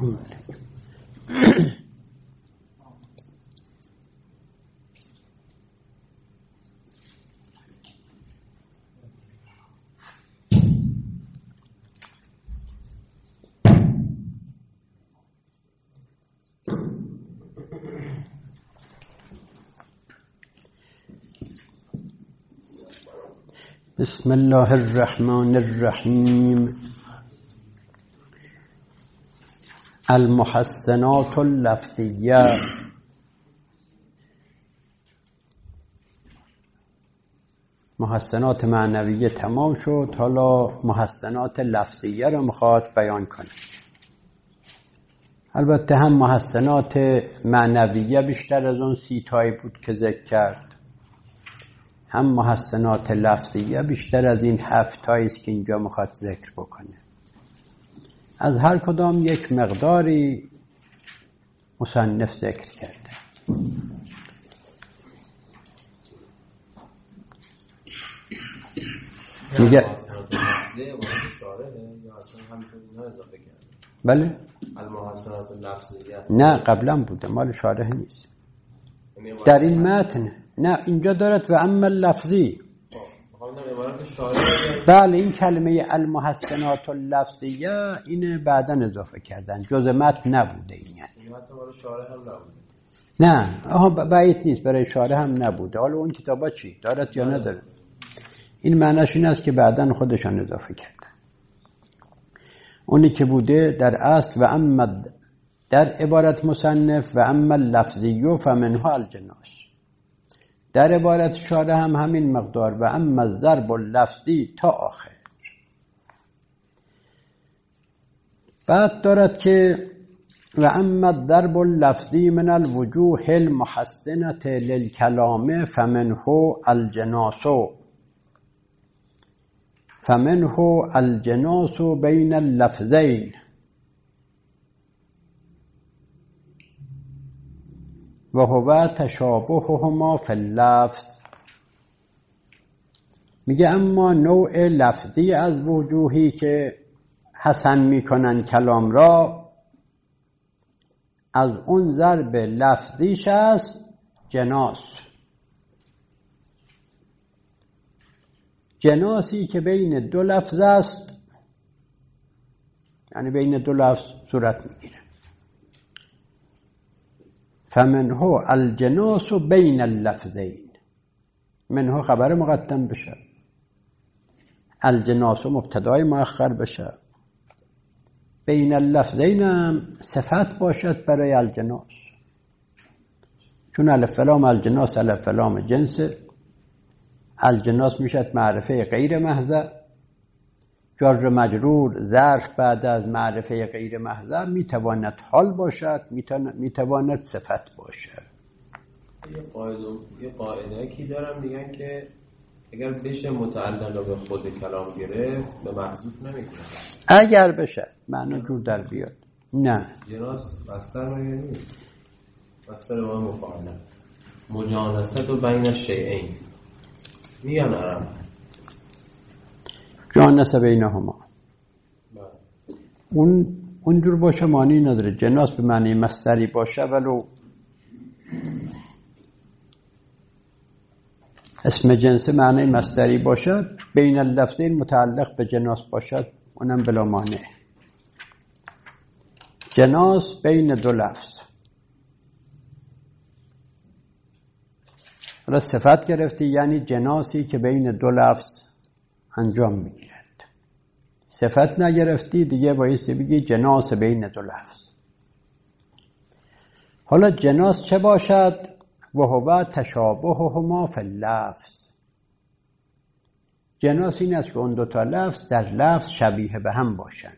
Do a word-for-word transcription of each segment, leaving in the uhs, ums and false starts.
بسم الله الرحمن الرحیم. المحسنات اللفظیه. محسنات معنویه تمام شد، حالا محسنات لفظیه رو میخواد بیان کنه. البته هم محسنات معنویه بیشتر از اون سی تایی بود که ذکر کرد، هم محسنات لفظیه بیشتر از این هفت تایی است که اینجا میخواد ذکر بکنه. از هر کدام یک مقداری مصنف ذکر کرده. میگه بله المحسنات اللفظیه نه قبلا بوده، مال شارح نیست در این متن. نه اینجا دارد و اما اللفظی. بله این کلمه المحسنات اللفظیه اینه بعدن اضافه کردن، جز متن نبوده این. یعنی نه آها بعید نیست برای شارح هم نبوده. حالا اون کتابا چی دارد یا نداره؟ این معنیش این است که بعدن خودشان اضافه کردن. اونی که بوده در اصل و اما در عبارت مصنف و اما اللفظی فمنه الجناس، در عبارت شارح هم همین مقدار و اما الضرب اللفظی تا آخر. بعد دارد که و اما الضرب اللفظی من الوجوه المحسنة للکلام فمنه الجناس فمنه الجناس بین اللفظین و هو تشابههما فی اللفظ. میگه اما نوع لفظی از وجوهی که حسن میکنن کلام را، از اون ضرب لفظیش است جناس. جناسی که بین دو لفظ است، یعنی بین دو لفظ صورت میگیره. فمنه الجناس بین اللفظین، منه خبر مقدم بشه، الجناس مبتدای مؤخر بشه، بین اللفظین هم صفت باشد برای الجناس، چون الف لام الجناس الف لام جنس. الجناس میشد معرفه غیر محضه، جر مجرور ظرف بعد از معرفه غیر محضه میتواند حال باشد، میتواند صفت باشد. یه قاعده یه قاعده کی دارن میگن که اگر بشه متعلق به خود کلام گرفت به محذوف نمیکنه. اگر بشه معنی جور در بیاد. نه جناس مصدر مگه نیست؟ مصدر ما مفاعله مجانست و بین الشیئین میگن عرب جانس بینهما. اون اونجور باشه معنی نداره. جناس به معنی مصدری باشه ولو اسم جنس معنی مصدری باشد، بین اللفظین متعلق به جناس باشد، اونم بلا مانع. جناس بین دو لفظ. حالا صفت گرفتی یعنی جناسی که بین دو لفظ انجام میگیرد. صفت نگرفتی دیگه بایستی بگی جناس بین دو لفظ. حالا جناس چه باشد؟ و هو تشابههما فی اللفظ. جناس این است که اون دو تا لفظ در لفظ شبیه به هم باشند.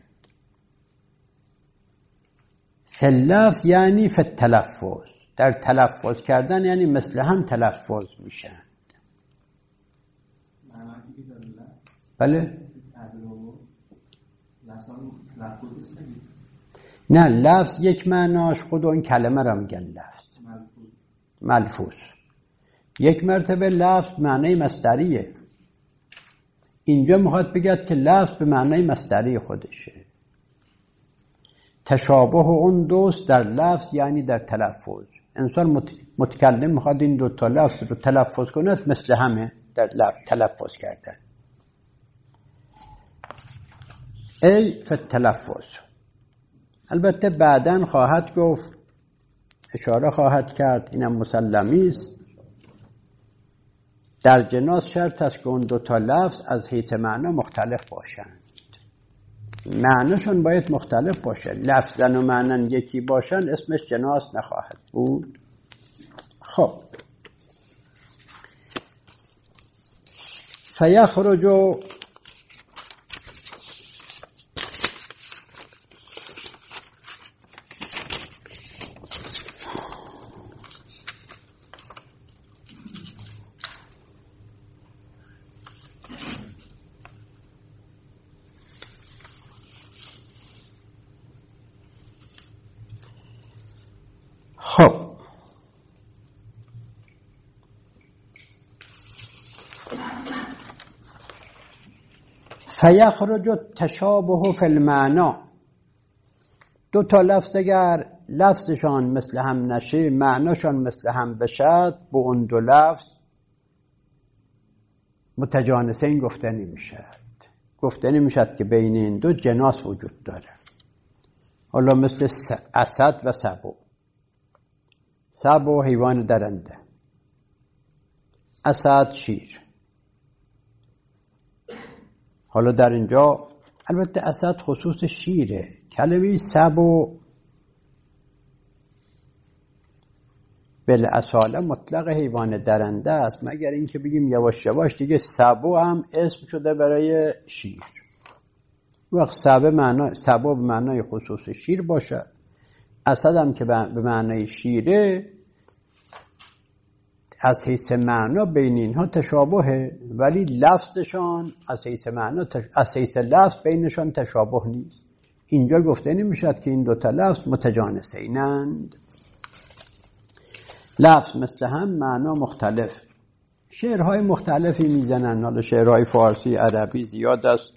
فی اللفظ یعنی فی التلفظ، در تلفظ کردن یعنی مثل هم تلفظ میشن. بله؟ نه لفظ یک معناش خود اون کلمه را میگن لفظ ملفوظ. یک مرتبه لفظ معنی مصدریه. اینجا میخواد بگه که لفظ به معنی مصدری خودشه. تشابه اون دوست در لفظ یعنی در تلفظ. انسان متکلم میخواد این دو تا لفظ رو تلفظ کنه، مثل همه در لفظ تلفظ کردن. ای فی التلفظ. البته بعداً خواهد گفت، اشاره خواهد کرد، اینم مسلمی است، در جناس شرط است که اون دو تا لفظ از حیث معنا مختلف باشند. معناشون باید مختلف باشه. لفظن و معنن یکی باشن اسمش جناس نخواهد بود. خب فیخرج خب فیخرج التشابه فی المعنی. دو تا لفظ اگر لفظشان مثل هم نشه، معناشان مثل هم بشد، با اون دو لفظ متجانسین گفته نمیشد. گفته نمیشد که بین این دو جناس وجود داره. حالا مثل اسد و سبو. سبو حیوان درنده، اسد شیر. حالا در اینجا البته اسد خصوص شیره. کلمه سبو بالاصاله مطلق حیوان درنده است، مگر اینکه بگیم یواش یواش دیگه سبو هم اسم شده برای شیر. وقت سبو معنی سبو به معنای خصوص شیر باشه، اسد هم که به معنای شیره، از حیث معنا بین اینها تشابهه، ولی لفظشان از حیث معنا تش... از حیث لفظ بینشان تشابه نیست. اینجا گفته نمیشد که این دو تا لفظ متجانسینند. لفظ مثل هم، معنا مختلف. شعرهای مختلفی میزنن. حالا شعرهای فارسی، عربی زیاد است.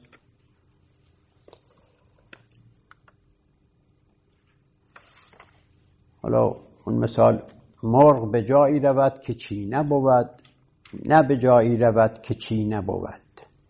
حالا اون مثال: مرغ به جایی رود که چی نبود، نه به جایی رود که چی نبود.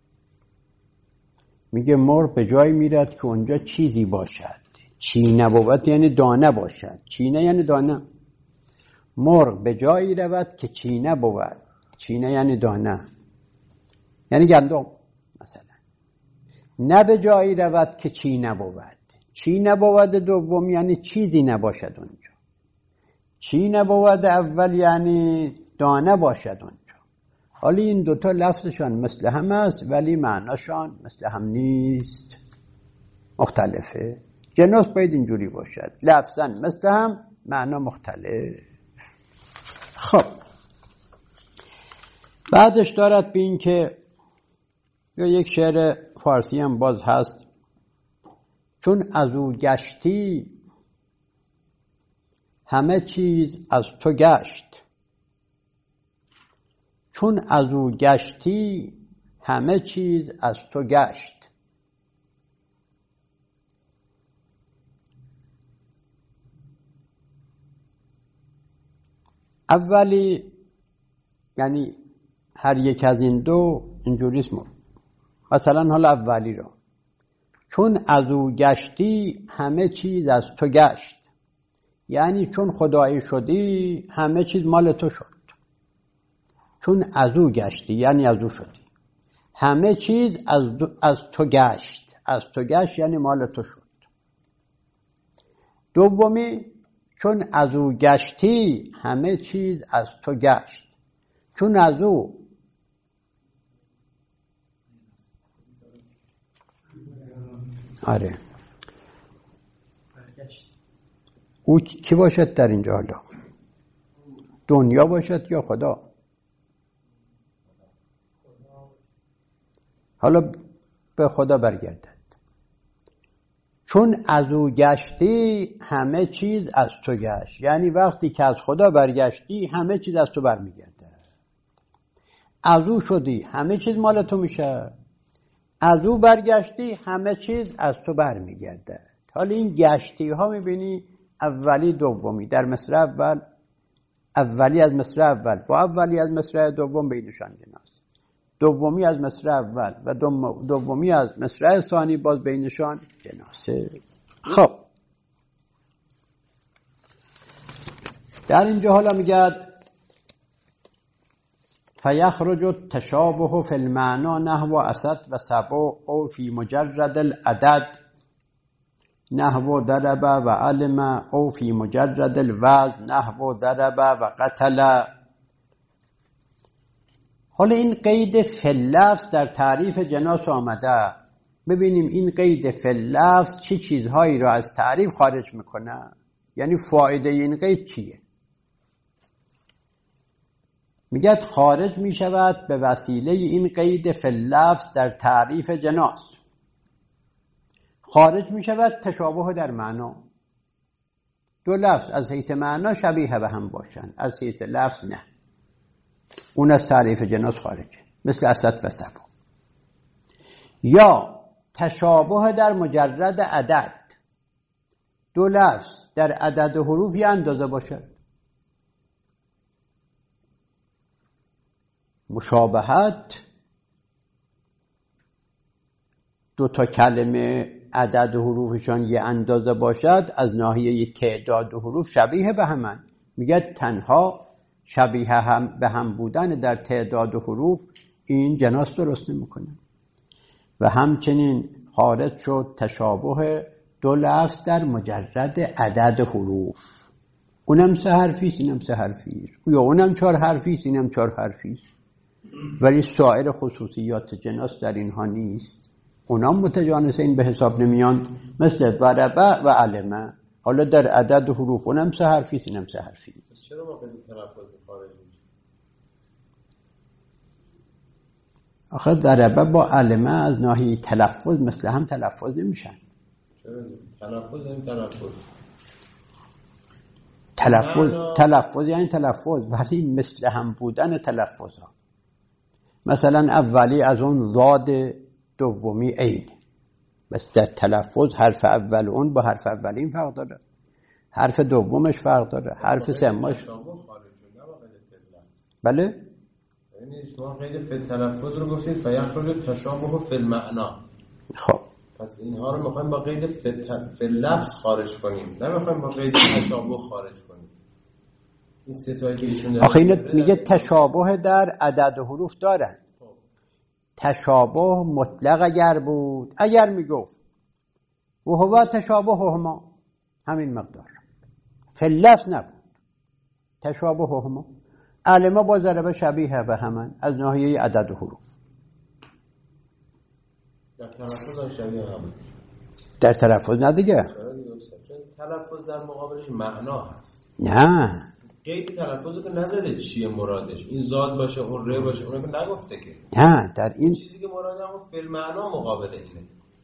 میگه مرغ به جایی میرد که اونجا چیزی باشد. چی نبود یعنی دانه باشد. چینه یعنی دانه. مرغ به جایی رود که چی نبود. چینه یعنی دانه، یعنی گندم مثلا. نه به جایی رود که چی نبود. چی نبود دوم یعنی چیزی نباشد اونجا. چی نبود اول یعنی دانه باشد اونجا. حالا این دوتا لفظشان مثل هم است ولی معناشان مثل هم نیست، مختلفه. جناس باید اینجوری باشد، لفظن مثل هم، معنا مختلف. خب بعدش دارد بین که یا یک شعر فارسی هم باز هست: چون از او گشتی همه چیز از تو گشت. چون از او گشتی همه چیز از تو گشت. اولی یعنی هر یک از این دو اینجوری است. مثلا حالا اولی رو: چون از او گشتی همه چیز از تو گشت، یعنی چون خدایی شدی همه چیز مال تو شد. چون از او گشتی یعنی از او شدی، همه چیز از, از تو گشت. از تو گشت یعنی مال تو شد. دومی: چون از او گشتی همه چیز از تو گشت. چون از او آره او کی باشد در اینجا؟ حالا دنیا باشد یا خدا؟ حالا به خدا برگردد. چون از او گشتی همه چیز از تو گشت، یعنی وقتی که از خدا برگشتی همه چیز از تو برمیگرده. از او شدی همه چیز مال تو میشه، از او برگشتی همه چیز از تو برمیگرده. حالا این گشتی ها میبینی اولی دومی در مصرع اول، اولی از مصرع اول با اولی از مصرع دوم بینشان جناس، دومی از مصرع اول و دومی از مصرع ثانی باز بینشان جناسه. خب در اینجا حالا میگه فیخرج التشابه فی المعنا نحو اسد و سبع او فی مجرد العدد نحو ضرب و علم او فی مجرد الوزن نحو ضرب و قتل. حالا این قید فی اللفظ در تعریف جناس آمده. ببینیم این قید فی اللفظ چه چیزهایی را از تعریف خارج میکنه، یعنی فایده این قید چیه. میگه خارج میشود به وسیله این قید فی اللفظ در تعریف جناس، خارج میشود تشابه در معنا. دو لفظ از حیث معنا شبیه به هم باشند، از حیث لفظ نه، اون از تعریف جناس خارجه، مثل اسد و سبع. یا تشابه در مجرد عدد، دو لفظ در عدد حروف یه اندازه باشد. مشابهت دو تا کلمه عدد حروفشان یه اندازه باشد، از ناحیه تعداد حروف شبیه به همن. میگه تنها شبیه هم به هم بودن در تعداد حروف این جناس درست نمیکنه. و همچنین خارج شد تشابه دو لفظ در مجرد عدد حروف، اونم سه حرفیست اینم سه حرفیست، یا اونم چهار حرفیست اینم چهار حرفیست، ولی سایر خصوصیات جناس در اینها نیست، اونام متجانس این به حساب نمیان، مثل ضربه و علمه. حالا در عدد حروف اونم سه حرفیست اینم سه حرفیست. چرا ما قید تلفظ خارج میشه؟ آخه ضربه با علمه از ناحیه تلفظ مثل هم تلفظ نمیشن. چرا؟ تلفظ این تلفظ تلفظ تلفظ یعنی تلفظ، ولی مثل هم بودن تلفظ ها. مثلا اولی از اون ضاد، دومی عین، بس در تلفظ حرف اول اون با حرف اولین فرق داره، حرف دومش فرق داره، حرف سومش. بله یعنی شما قید فی تلفظ رو گفتید فیخرج تشابه فی المعنا. خب پس اینها رو میخوایم با قید فی لفظ خارج کنیم، نه میخوایم با قید تشابه خارج کنیم. این سه تایی که ایشون داره. آخه اینو میگه تشابه در عدد حروف دارن. تشابه مطلق اگر بود، اگر میگفت و هو تشابه هما، همین مقدار، فی اللفظ نبود. تشابه هما علمه با ضربه شبیه به همان از ناحیه عدد حروف. در تلفظ هم شبیه هم، در تلفظ نه دیگه، چون تلفظ در مقابلش معنا هست. نه قید تلفظ رو که نزده چیه مرادش، این زاد باشه اون ره باشه، اون رو نگفته که. نه در این چیزی که مراد همون فعل معنا مقابل اینه،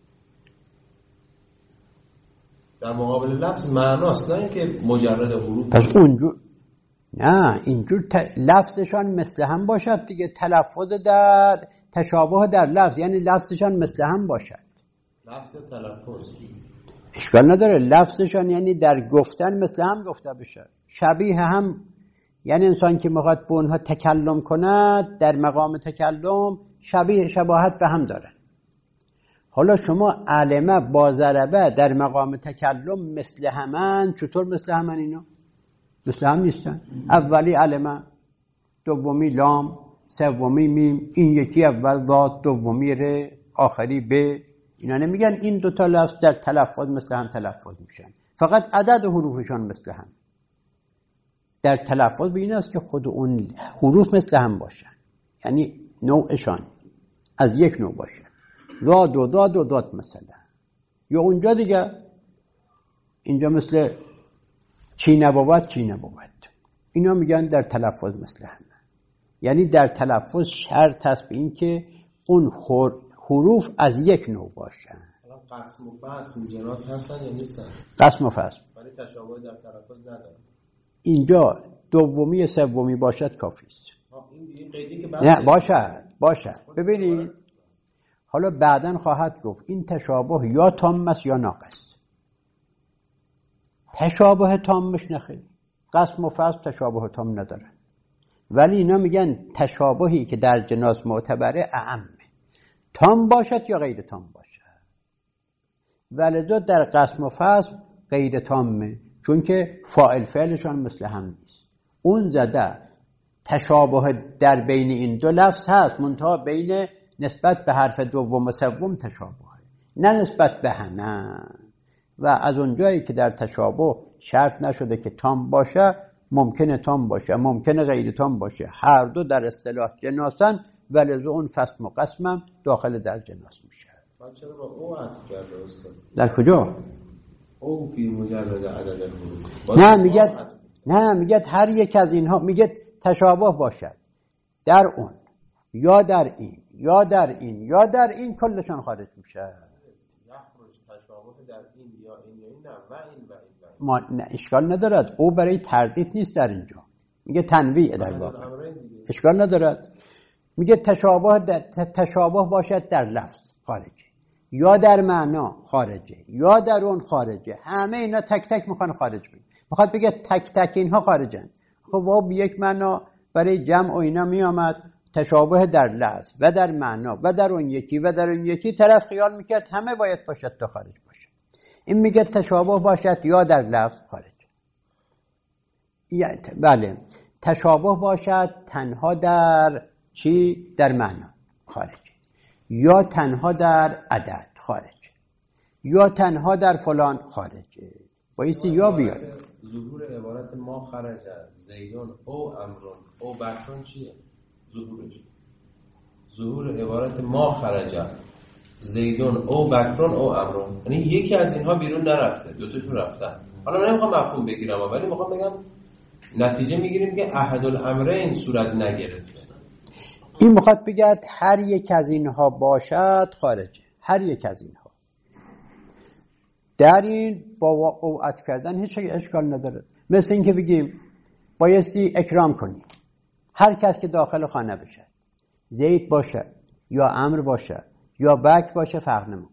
در مقابل لفظ معناست، نه اینکه مجرد حروف. پس اونجور نه اینجور ت... لفظشان مثل هم باشد دیگه. تلفظ در تشابه در لفظ یعنی لفظشان مثل هم باشد. لفظ تلفظ اشکال نداره، لفظشان یعنی در گفتن مثل هم گفته بشه، شبیه هم، یعنی انسان که میخواد به اونها تکلم کند در مقام تکلم شبیه شباهت به هم داره. حالا شما علمه با ضربه در مقام تکلم مثل همن، چطور مثل همن اینا؟ مثل هم نیستن. اولی علمه، دومی لام، سومی میم، این یکی اول ضاد، دومی ر، آخری ب. اینا نمیگن این دو تا لفظ در تلفظ مثل هم تلفظ میشن، فقط عدد حروفشان مثل هم. در تلفظ به این است که خود اون حروف مثل هم باشن، یعنی نوعشان از یک نوع باشن، ضاد و ضاد و ضاد مثلا. یا اونجا دیگه اینجا مثل چی نبود چی نبود، اینا میگن در تلفظ مثل هم. یعنی در تلفظ شرط هست به این که اون حروف از یک نوع باشن. قسم و فصل جناس هستن یا نیستن؟ قسم و فصل، ولی تشابه در تلفظ نداره. اینجا دومی سومی باشد کافی است. این دیگه قیدی که نه باشد باشد. ببینید حالا بعداً خواهد گفت این تشابه یا تام است یا ناقص. تشابه تامش نخیر، قسم و فصل تشابه تام نداره، ولی اینا میگن تشابهی که در جناس معتبره اعمه، تام باشد یا غیر تام باشد. ولذا در قسم و فصل غیر تامه، چون که فاعل فعلشان مثل هم نیست. اون زده تشابه در بین این دو لفظ هست، منتها بین نسبت به حرف دوم و سوم تشابه، نه نسبت به همه. و از اونجایی که در تشابه شرط نشده که تام باشه، ممکنه تام باشه، ممکنه غیر تام باشه، هر دو در اصطلاح جناسن، ولذا اون فصل و قسمم داخل در جناس میشه. چرا با او عطف کرده استاد؟ در کجا؟ او فی مجرد عدد الحروف. نه میگه نه میگه هر یک از اینها، میگه تشابه باشد در اون یا در این یا در این یا در این، کلشان خارج میشه. یخرج تشابه در این یا این یا این نه و این و این و این. ما نه اشکال ندارد، او برای تردید نیست در اینجا، میگه تنویع در واقع، اشکال ندارد. میگه تشابه تشابه باشد در لفظ خارجه یا در معنا خارجه یا در اون خارجه، همه اینا تک تک میخوان خارج بگه، میخواد بگه تک تک اینها خارجن. خب و یک معنا برای جمع و اینا میامد تشابه در لفظ و در معنا و در اون یکی و در اون یکی، طرف خیال میکرد همه باید باشد تا خارج باشه. این میگه تشابه باشد یا در لفظ خارج، یعنی بله تشابه باشد تنها در چی؟ در معنا خارج، یا تنها در عدد خارج، یا تنها در فلان خارجه. بایستی یا بیاد ظهور عبارت ما خرج زیدون او امرون او بکرون چیه؟ ظهورش ظهور عبارت ما خرج زیدون او بکرون او امرون، یعنی یکی از اینها بیرون نرفته، دوتاشون رفتن. حالا من نمیخوام مفهوم بگیرم، ولی میخوام بگم نتیجه میگیریم که احد الامرین صورت نگرفته. این میخواد بگه هر یک از اینها باشد خارجه، هر یک از اینها. در این با او عطف کردن هیچ اشکال نداره. مثل این که بگیم بایستی اکرام کنی هر کس که داخل خانه بشه، زید باشه یا امر باشه یا بک باشه فرق نمیکنه.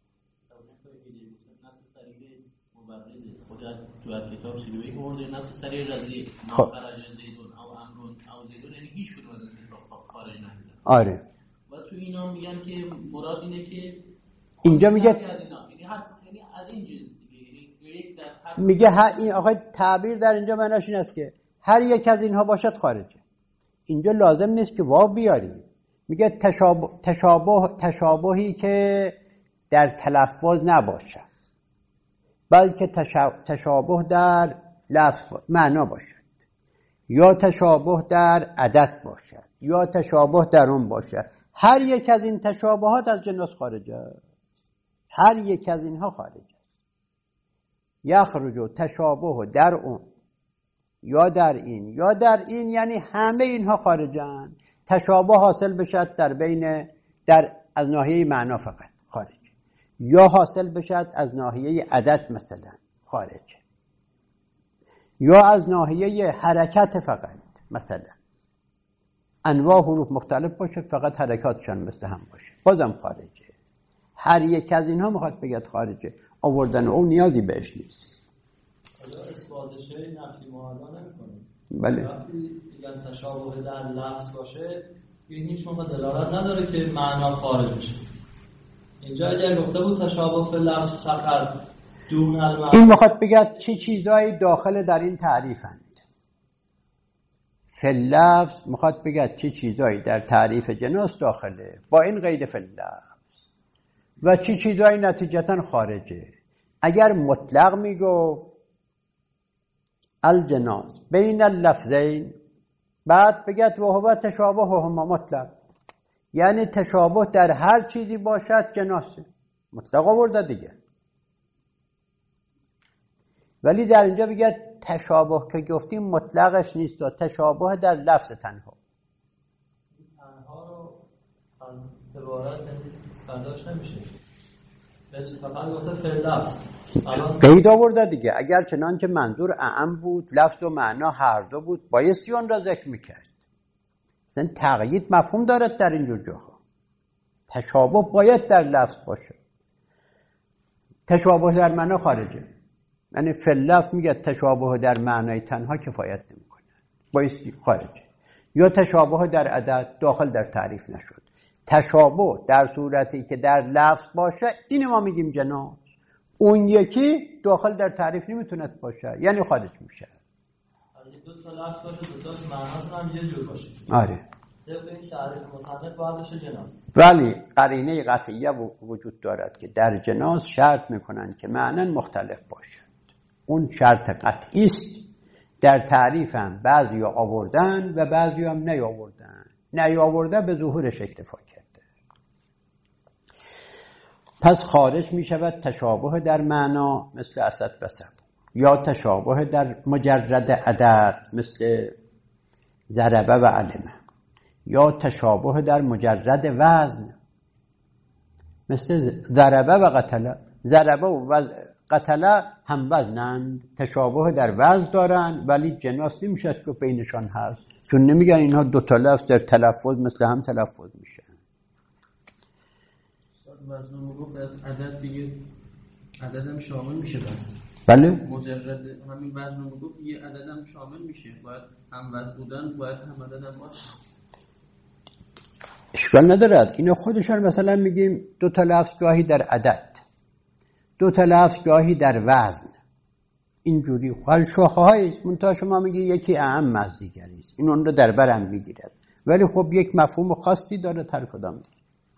تو کتاب سیلوی برده نص سریع رضی خب خرج زیدون او امرون او زیدون، یعنی هیچ کدوم از این خارج نشده. آره. و تو اینا میگن که مراد اینه که اینجا میگه یعنی هر یعنی از این جنس دیگه، میگه هر این آقای تعبیر در اینجا معناش این است که هر یک از اینها باشد خارجه. اینجا لازم نیست که واو بیاری، میگه تشابه تشابه تشابهی که در تلفظ نباشه، بلکه تشابه در لفظ معنا باشد، یا تشابه در عدد باشد، یا تشابه در اون باشد. هر یک از این تشابهات از جنس خارجه، هر یک از اینها خارجه. یخرج تشابه در اون یا در این یا در این، یعنی همه اینها خارجن. تشابه حاصل بشد در بین در از ناحیه معنا فقط خارج، یا حاصل بشد از ناحیه عدد مثلا خارج، یا از ناحیه حرکت فقط، مثلا انواع حروف مختلف باشه فقط حرکاتشان مثل هم باشه بازم خارجه. هر یک از اینها میخواد بگید خارجه، آوردن اون نیازی بهش نیست. حالا اثباتش نفی معنا نمی‌کنه. بله. وقتی میگن تشابه در لفظ باشه، این هیچ موقع دلالت نداره که معنا خارج بشه. اینجا اگر گفته بود تشابه فی لفظ فقط دون المعنا، این میخواد بگید چه چیزایی داخل در این تعریفند. فی لفظ میخواد بگید چه چیزایی در تعریف جناس داخله با این قید فی لفظ، و چه چیزایی نتیجتا خارجه. اگر مطلق میگفت الجناس بین اللفظین، بعد بگید و هو تشابه هما مطلق، یعنی تشابه در هر چیزی باشد جناسه، مطلق آورده دیگه. ولی در اینجا بگید تشابه که گفتیم مطلقش نیست، و تشابه در لفظ تنها. تنها رو از عبارت برداشت نمیشه، فقط گفته فی لفظ قید آورده دیگه. اگر چنانچه منظور اعم بود، لفظ و معنا هر دو بود، بایستی اون را ذکر میکرد. اصلا تقیید مفهوم دارد در اینجور جاها. تشابه باید در لفظ باشه، تشابه در معنا خارجه. یعنی فلف میگه تشابه در معنای تنها کفایت نمیکنه، بایستی خارجه. یا تشابه در عدد داخل در تعریف نشد. تشابه در صورتی که در لفظ باشه این ما میگیم جناس، اون یکی داخل در تعریف نمیتونه باشه یعنی خارج میشه. اگه دو تا لفظ باشه دو تاش معناش هم یه جور باشه. آره. طبق این تعریف مصنف باید بشه جناس. ولی قرینه قطعیه وجود دارد که در جناس شرط میکنن که معنی مختلف باشد. اون شرط قطعی است. در تعریف هم بعضی آوردن و بعضی هم نیاوردن. نیاورده به ظهورش اکتفا کرده. پس خارج می شود تشابه در معنا مثل اسد و سبو، یا تشابه در مجرد عدد مثل ضربه و علمه، یا تشابه در مجرد وزن مثل ضربه و قتله. ضربه و قتله هم وزنند، تشابه در وزن دارن ولی جناس نمیشه که بینشان هست، چون نمیگن اینها دو تا لفظ در تلفظ مثل هم تلفظ میشن. وزن رو گفت از عدد دیگه عدد هم شامل میشه بس. بله مجرد همین وزن رو گفت یه عدد هم شامل میشه، باید هم وزن بودن باید هم عدد هم باشه. اشکال ندارد. اینو خودشان مثلا میگیم دو تا لفظ گاهی در عدد، دو تا لفظ گاهی در وزن، اینجوری خال شاخه هاییست. منتها شما میگی یکی اعم از دیگری است، این اون رو در برم میگیرد، ولی خب یک مفهوم خاصی داره تر کدام دیگه.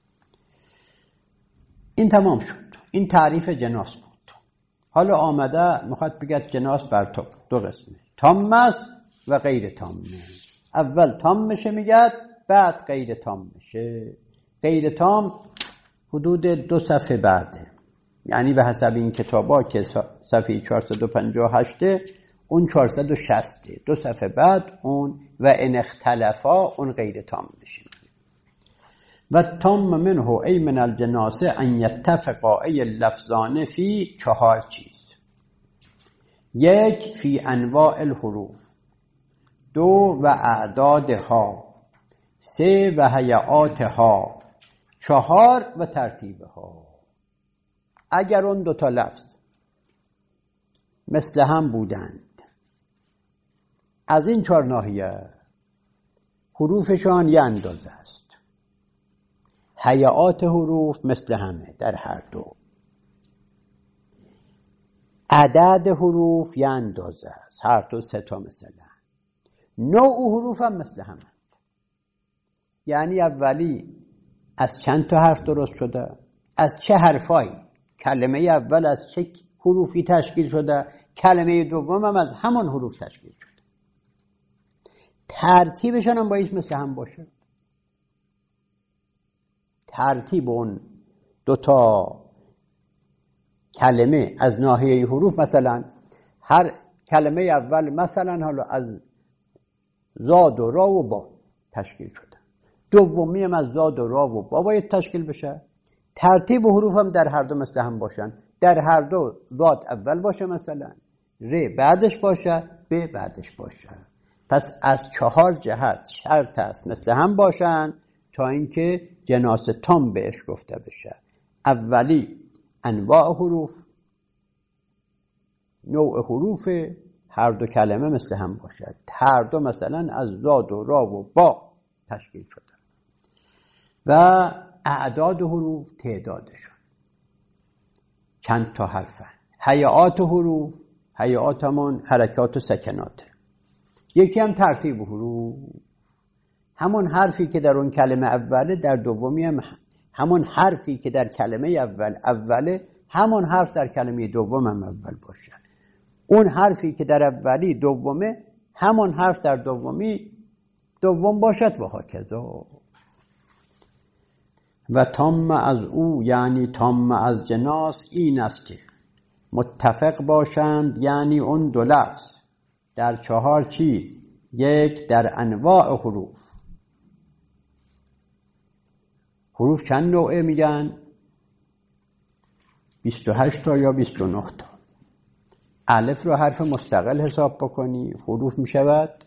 این تمام شد. این تعریف جناس بود. حالا آمده میخواد بگه جناس بر تو دو قسمه، تام است و غیر تامه. اول تام میشه میگه، بعد غیر تام میشه. غیر تام حدود دو صفحه بعده، یعنی به حسب این کتابا که صفحه چهارصد و پنجاه و هشت اون چهارصد و شصت، دو صفحه بعد اون و ان اختلفا اون غیر تام میشه. و تام منه ای من الجناسه ان یتفقا ای اللفظان فی چهار چیز: یک فی انواع الحروف، دو و اعدادها، سه و هیئاتها، چهار و ترتیبها. اگر اون دو تا لفظ مثل هم بودند از این چهار ناحیه، حروفشان یه اندازه است، هیئات حروف مثل همه در هر دو، عدد حروف یه اندازه است هر دو سه تا مثلا، نوع حروف هم مثل همه، یعنی اولی از چند تا حرف درست شده، از چه حرفایی، کلمه اول از چه حروفی تشکیل شده، کلمه دوم هم از همان حروف تشکیل شده، ترتیبشان هم باید مثل هم باشه. ترتیب اون دوتا کلمه از ناحیه حروف، مثلا هر کلمه اول مثلا حالا از زاد و را و با تشکیل شده، دومی هم از زاد و را و با باید تشکیل بشه. ترتیب حروف هم در هر دو مثل هم باشن، در هر دو زاد اول باشه، مثلا ر بعدش باشه، ب بعدش باشه. پس از چهار جهت شرط است مثل هم باشن تا اینکه جناس تام بهش گفته بشه. اولی انواع حروف، نوع حروف هر دو کلمه مثل هم باشد، هر دو مثلا از زاد و را و با تشکیل شده، و اعداد حروف تعدادشون چند تا حرفن. هیئات حروف، هیئات همون حرکات و سکناته. یکی هم ترتیب حروف، همون حرفی که در اون کلمه اوله در دومی هم همون حرفی که در کلمه اول اوله همون حرف در کلمه دوم هم اول باشه، اون حرفی که در اولی دومه همون حرف در دومی دوم باشد و هاکذا. و تام از او یعنی تام از جناس این است که متفق باشند، یعنی اون دو لفظ در چهار چیز: یک در انواع حروف. حروف چند نوعه میگن؟ بیست و هشت تا یا بیست و نه تا. الف رو حرف مستقل حساب بکنی حروف میشود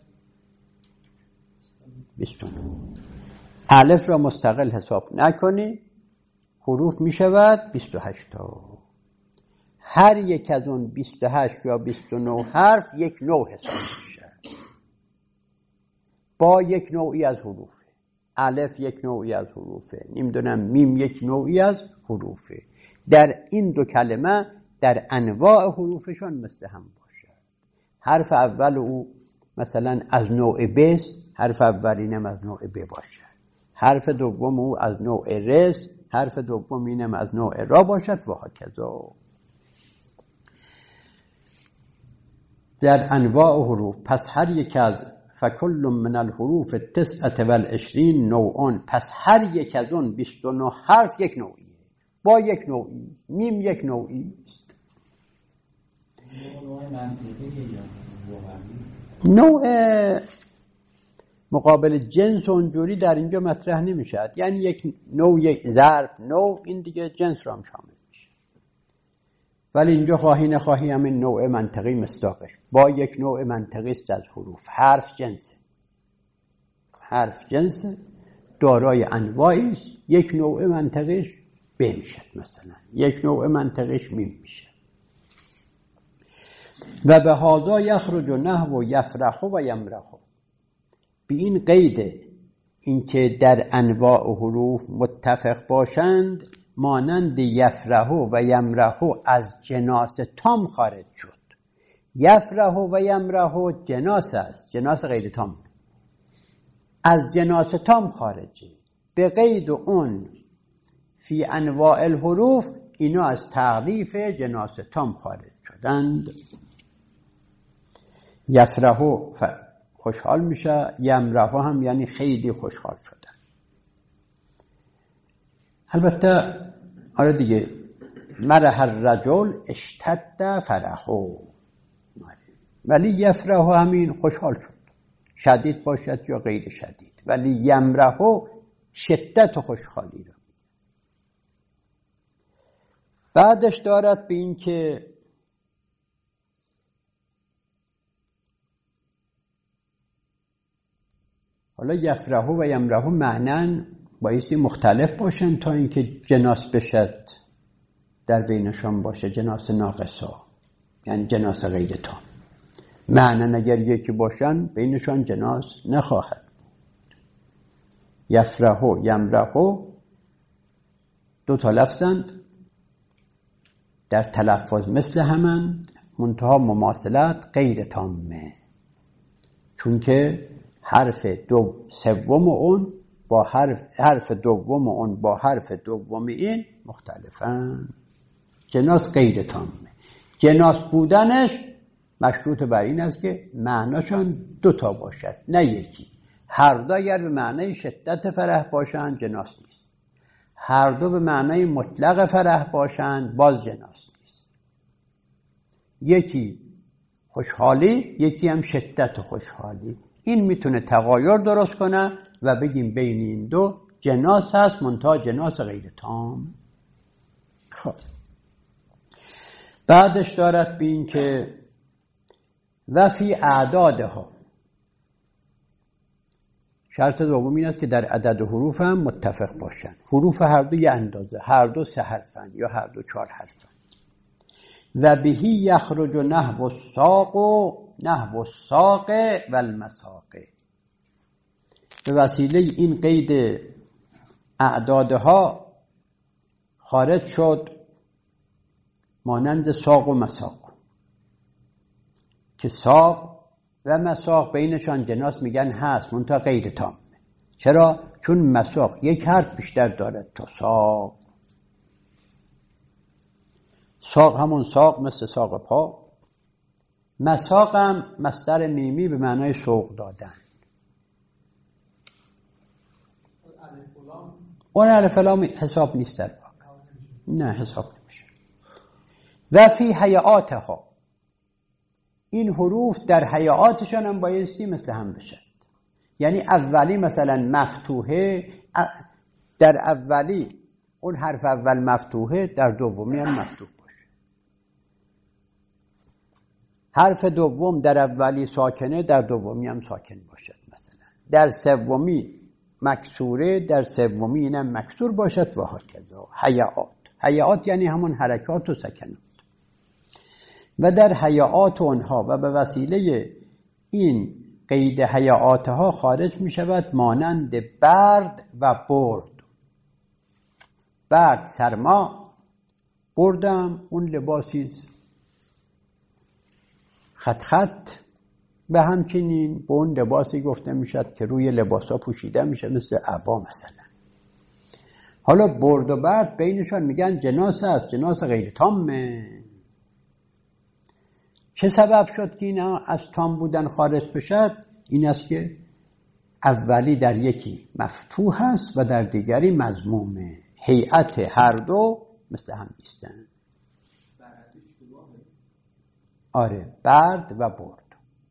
بیست و نه. الف رو مستقل حساب نکنی حروف میشود بیست و هشت تا. هر یک از اون بیست و هشت یا بیست و نه حرف یک نوع حساب میشه، با یک نوعی از حروفه. الف یک نوعی از حروفه، نمیدونم میم یک نوعی از حروفه. در این دو کلمه در انواع حروفشون مثل هم باشه. حرف اول او مثلا از نوع ب، حرف اولینم از نوع ب باشه. حرف دوم او از نوع رس، حرف دوم اینم از نوع را باشد و هکذا. در انواع حروف. پس هر یک از فکل من الحروف تسعة و العشرین نوعون، پس هر یک از اون بیست و نه حرف یک نوعی، با یک نوعی. میم یک نوعی است. نوع مقابل جنس اونجوری در اینجا مطرح نمیشد، یعنی یک نوع، یک ضرب نوع، این دیگه جنس را هم شامل میشه. ولی اینجا خواهی نخواهی همین نوع منطقی مصداقش با یک نوع منطقی است از حروف. حرف جنسه، حرف جنسه دارای انواعی است. یک نوع منطقیش ب میشه، مثلا یک نوع منطقیش میم میشه. و به هذا یخرج نحو و یفرح و یمرح. به این قید اینکه در انواع حروف متفق باشند، مانند یفرح و یمرح از جناس تام خارج شد. یفرح و یمرح جناس است، جناس غیر تام، از جناس تام خارجه. به قید اون فی انواع الحروف، اینا از تعریف جناس تام خارج شدند. یفرح خوشحال میشه، یمرح هم یعنی خیلی خوشحال شدن. البته آره دیگه، مرح الرجل اشتد فرحو، ولی یفرح همین خوشحال شد، شدید باشد یا غیر شدید. ولی یمرح شدت خوشحالی را. بعدش دارد به این که حالا یفرح و یمرح معنن بایستی مختلف باشن تا اینکه جناس بشد در بینشان باشه، جناس ناقصا، یعنی جناس غیر تام. معنن اگر یکی باشن بینشان جناس نخواهد. یفرح و یمرح دو تا لفظند، در تلفظ مثل همند، منتها مماثلت غیر تامه، چون که حرف دو سوم اون با حرف حرف دوم اون با حرف دوم این مختلفن. جناس غیر تامه. جناس بودنش مشروط بر این است که معناشان دو تا باشد، نه یکی. هر دو اگر به معنای شدت فرح باشند جناس نیست، هر دو به معنای مطلق فرح باشند باز جناس نیست. یکی خوشحالی، یکی هم شدت خوشحالی. این میتونه تغایر درست کنه و بگیم بین این دو جناس هست، منتها جناس غیر تام. خب بعدش دارد به این که و فی اعدادها، شرط دوم این است که در عدد حروف هم متفق باشن. حروف هر دو یه اندازه، هر دو سه حرفن یا هر دو چهار حرفن. و بهی یخرج نحو الساق و نحو الساق و المساق. به وسیله این قید اعدادها خارج شد مانند ساق و مساق، که ساق و مساق بینشان جناس میگن هست، منتها غیر تام. چرا؟ چون مساق یک حرف بیشتر دارد تا ساق. ساق همون ساق مثل ساق پا. مساق هم مصدر میمی به معنای سوق دادن. اون الف لام حساب نیست در واقع، نه حساب نمیشه. و فی هیئاتها، این حروف در هیئاتشان هم بایستی مثل هم بشد. یعنی اولی مثلا مفتوحه، در اولی اون حرف اول مفتوحه، در دومی هم مفتوح باشه. حرف دوم در اولی ساکنه، در دومی هم ساکن باشد. مثلا در سومی مکسوره، در سومی اینم مکسور باشد و هکذا. هیئات، هیئات یعنی همون حرکات و سکنات. و در هیئات اونها و به وسیله این قید هیئاتها خارج می شود مانند برد و برد. برد سرما، بردم اون لباسی خط خط، به همچنین به اون لباسی گفته می شد که روی لباسا پوشیده میشه مثل عبا مثلا. حالا برد و برد بینشان میگن جناس است، جناس غیر تامه. چه سبب شد که اینا از تام بودن خارج بشد؟ این است که اولی در یکی مفتوح است و در دیگری مضمومه. هیئت هر دو مثل هم نیستن. آره، برد و برد.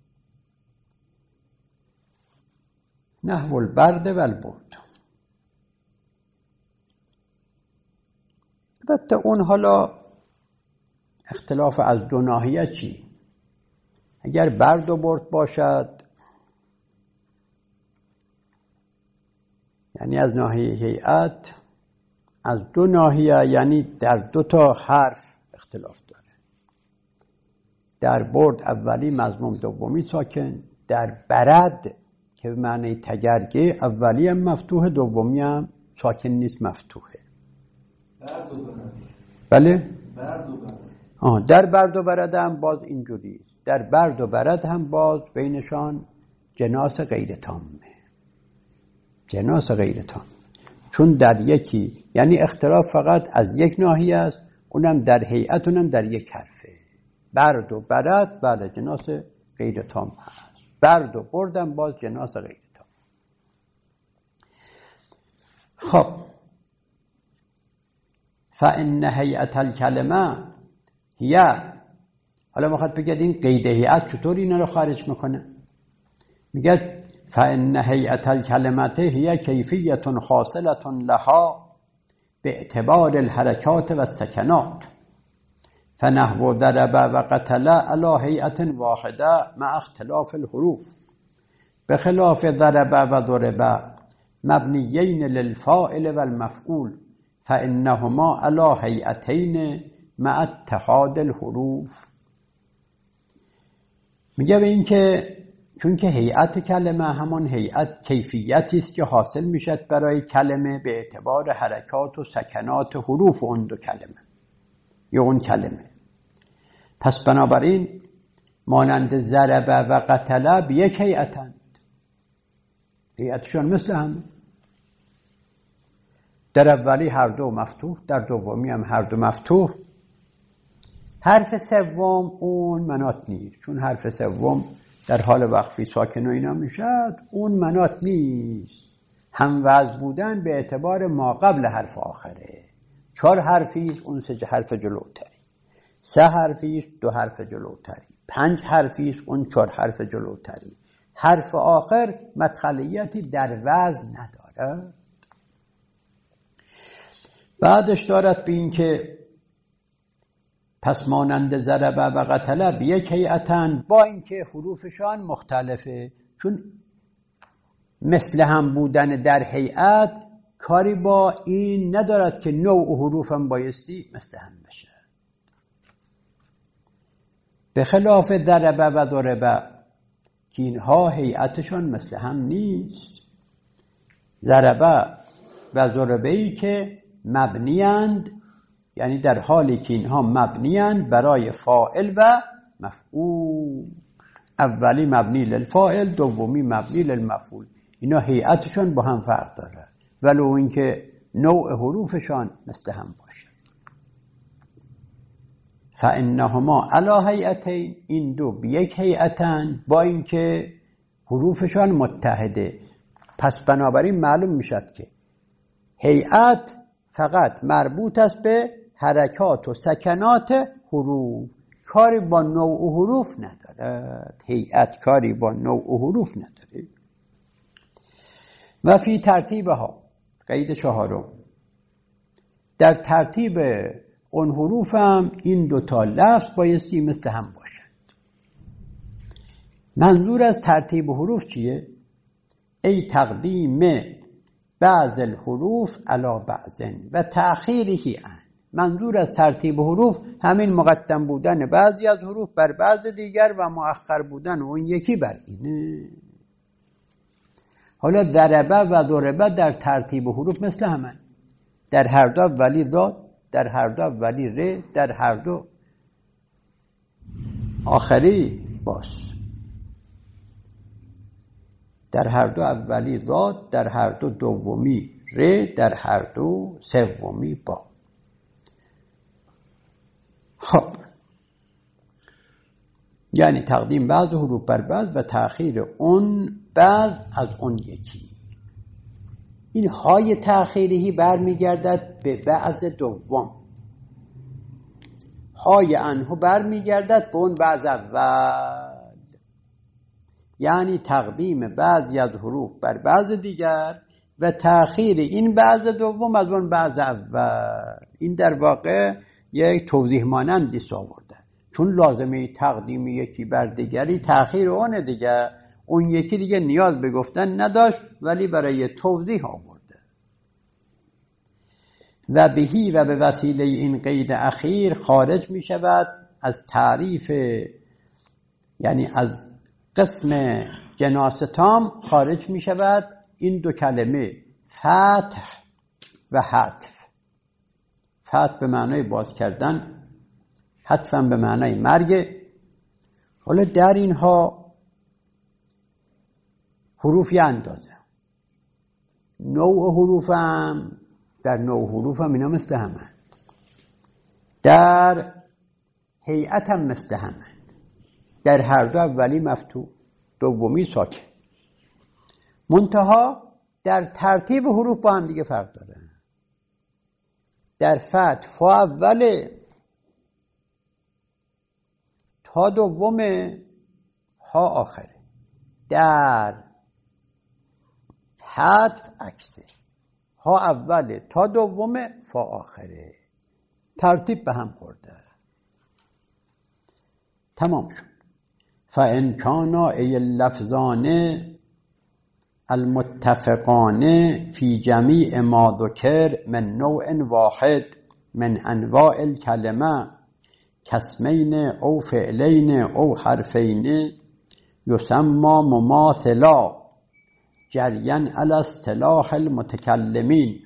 نحو البرد و البرد. البته اون حالا اختلاف از دو ناحیه چی؟ اگر برد و برد باشد یعنی از ناحیه هیئت، از دو ناحیه یعنی در دو تا حرف اختلاف داره. در برد اولی مضموم، دومی ساکن. در برد که به معنی تگرگه اولی هم مفتوح، دومی هم ساکن نیست، مفتوحه. برد و برد. بله؟ برد و برد. آه در برد و برد هم باز اینجوری است. در برد و برد هم باز بینشان جناس غیر تامه. جناس غیر تام. چون در یکی یعنی اختلاف فقط از یک ناحیه است، اونم در هیئت، اونم در یک حرفه. برد و برد بله جناس غیر تام هست. برد و بردم باز جناس غیر تام. خب فإن هیئت الکلمه هی، حالا میخواد بگید این قید هیئت چطور اینا رو خارج میکنه؟ میگه فإن هیئت الکلمه هی کیفیت حاصله لها به اعتبار الحرکات و السکنات، فنحو ضرب و قتل علی هیئت واحده مع اختلاف الحروف، بخلاف ضرب و ضرب مبنیین للفاعل و المفعول فإنهما علی هیئتین مع اتحاد الحروف. میگه به این که چون که هیئت کلمه همون هیئت کیفیتی است که حاصل میشد برای کلمه به اعتبار حرکات و سکنات حروف اون دو کلمه یا اون کلمه، پس بنابراین مانند ضرب و قتل به یک هیئتند، هیئتشون مثل هم. در اولی هر دو مفتوح، در دومی هم هر دو مفتوح. حرف سوم اون مناط نیست، چون حرف سوم در حال وقفی ساکن و اینا میشد، اون مناط نیست. هم وزن بودن به اعتبار ما قبل حرف آخره. چهار حرفی اون سه حرف جلوتری، سه حرفی دو حرف جلوتری، پنج حرفی اون چهار حرف جلوتری. حرف آخر مدخلیتی در وزن نداره. بعدش دارد به این که پس مانند ضرب و قتل به یک هیئتن، با اینکه حروفشان مختلفه، چون مثل هم بودن در هیئت کاری با این ندارد که نوع حروف هم بایستی مثل هم بشه. به خلاف ضرب و ضرب که اینها هیئتشان مثل هم نیست. ضرب و ضربه‌ای که مبنیند، یعنی در حالی که اینها مبنیند برای فاعل و مفعول. اولی مبنی للفاعل، دومی مبنی للمفعول. اینا هیئتشان با هم فرق داره ولو اینکه نوع حروفشان مثل هم باشه. فانهما علی هیئتین، این دو به یک هیئتن با اینکه حروفشان متحده. پس بنابراین معلوم میشد که هیئت فقط مربوط است به حرکات و سکنات حروف، کاری با نوع حروف نداره. هیئت کاری با نوع حروف نداره. و فی ترتیبها، قید چهارم، در ترتیب اون حروف هم این دوتا لفظ بایستی مثل هم باشند. منظور از ترتیب حروف چیه؟ ای تقدیم بعض الحروف علی بعض و تأخیره عن، منظور از ترتیب حروف همین مقدم بودن بعضی از حروف بر بعض دیگر و مؤخر بودن اون یکی بر اینه. حالا ضربه و ضربه در ترتیب حروف مثل همن، در هر دو اولی ذات، در هر دو اولی ر، در هر دو آخری باس. در هر دو اولی ذات، در هر دو دومی ر، در هر دو سومی با. خب یعنی تقدیم بعض حروف بر بعض و تأخیر اون بعض از اون یکی. این های تأخیری برمیگردد به بعض دوم، های انهو برمیگردد به اون بعض اول. یعنی تقدیم بعضی از حروف بر بعض دیگر و تأخیر این بعض دوم از اون بعض اول. این در واقع یک توضیح مانندی آورده، چون لازمه تقدیم یکی بر دیگری تأخیر اون دیگه، اون یکی دیگه نیاز به گفتن نداشت ولی برای توضیح آورده. و بهی و به وسیله این قید اخیر خارج می شود از تعریف، یعنی از قسم جناس تام خارج می شود این دو کلمه فتح و حتف. فتح به معنای باز کردن، حتفاً به معنای مرگ. حالا در اینها حروف یه اندازه، نوع حروف هم در نوع حروف هم اینا مثل همه، در هیئت هم مثل همه، در هر دو اولی مفتوح دومی ساکن، منتها در ترتیب حروف با هم دیگه فرق داره. در فتح فا اوله، تا دومه، ها آخره. در حتف عکسه، ها اوله، تا دومه، فا آخره. ترتیب به هم خورده. تمام شد. فَإِنْ كَانَا أَيِ اللَّفْظَانِ المتفقان في جميع ما ذكر من نوع واحد من انواع الكلمه كاسمين او فعلين او حرفين يسمى مماثلا جريا على اصطلاح المتكلمين.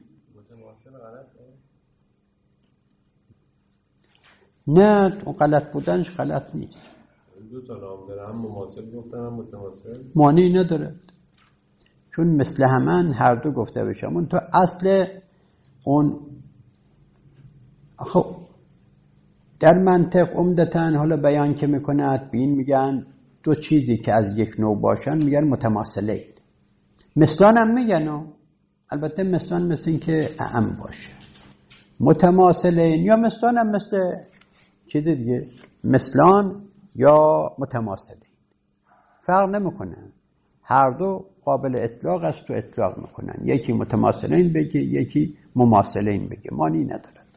نه اون غلط بودنش غلط نیست، دو تا نام داره، هم مماثل گفتن هم متماثل، معنی نداره، چون مثل همان هر دو گفته بشه. اون تو اصل اون خب در منطق عمدتاً حالا بیان که میکند بین میگن دو چیزی که از یک نوع باشن میگن متماثلین. مثلان هم میگن، البته مثلان مثل این که اعم باشه. متماثلین یا مثلان هم مثل چیز دیگه، مثلان یا متماثلین فرق نمیکنه، هر دو قابل اطلاق است و اطلاق میکنن. یکی متماثلین بگه، یکی مماثلین بگه، معنی ندارد.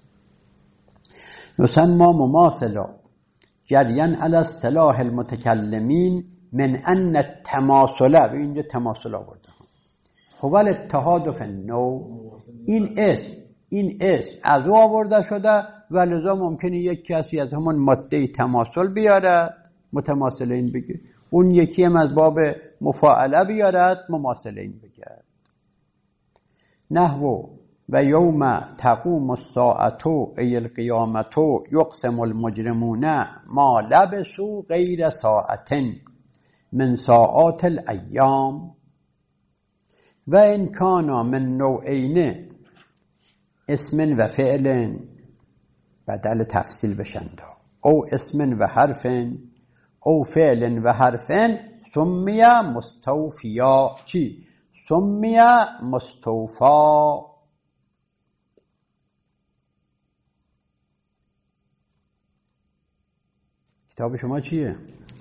یسمى مماثلا جريا على اصطلاح المتكلمين من ان التماثل، به اینجا تماثل آورده، هو الاتحاد فی النوع. این اسم این اسم از او آورده شده و لذا ممکنه یک کسی از همون ماده تماثل بیاره متماثلین بگه، اون یکی هم از باب مفاعله بیارد مماثلین بگه. نحو و یوم تقوم الساعة ای القیامة یقسم المجرمون ما لبسوا غیر ساعة من ساعات الایام و ان کانا من نوعین اسم و فعل بدل تفصیل بشند او اسم و حرف او فعل و حرف سمی مستوفیا. چی؟ سمی مستوفا. کتاب شما چیه؟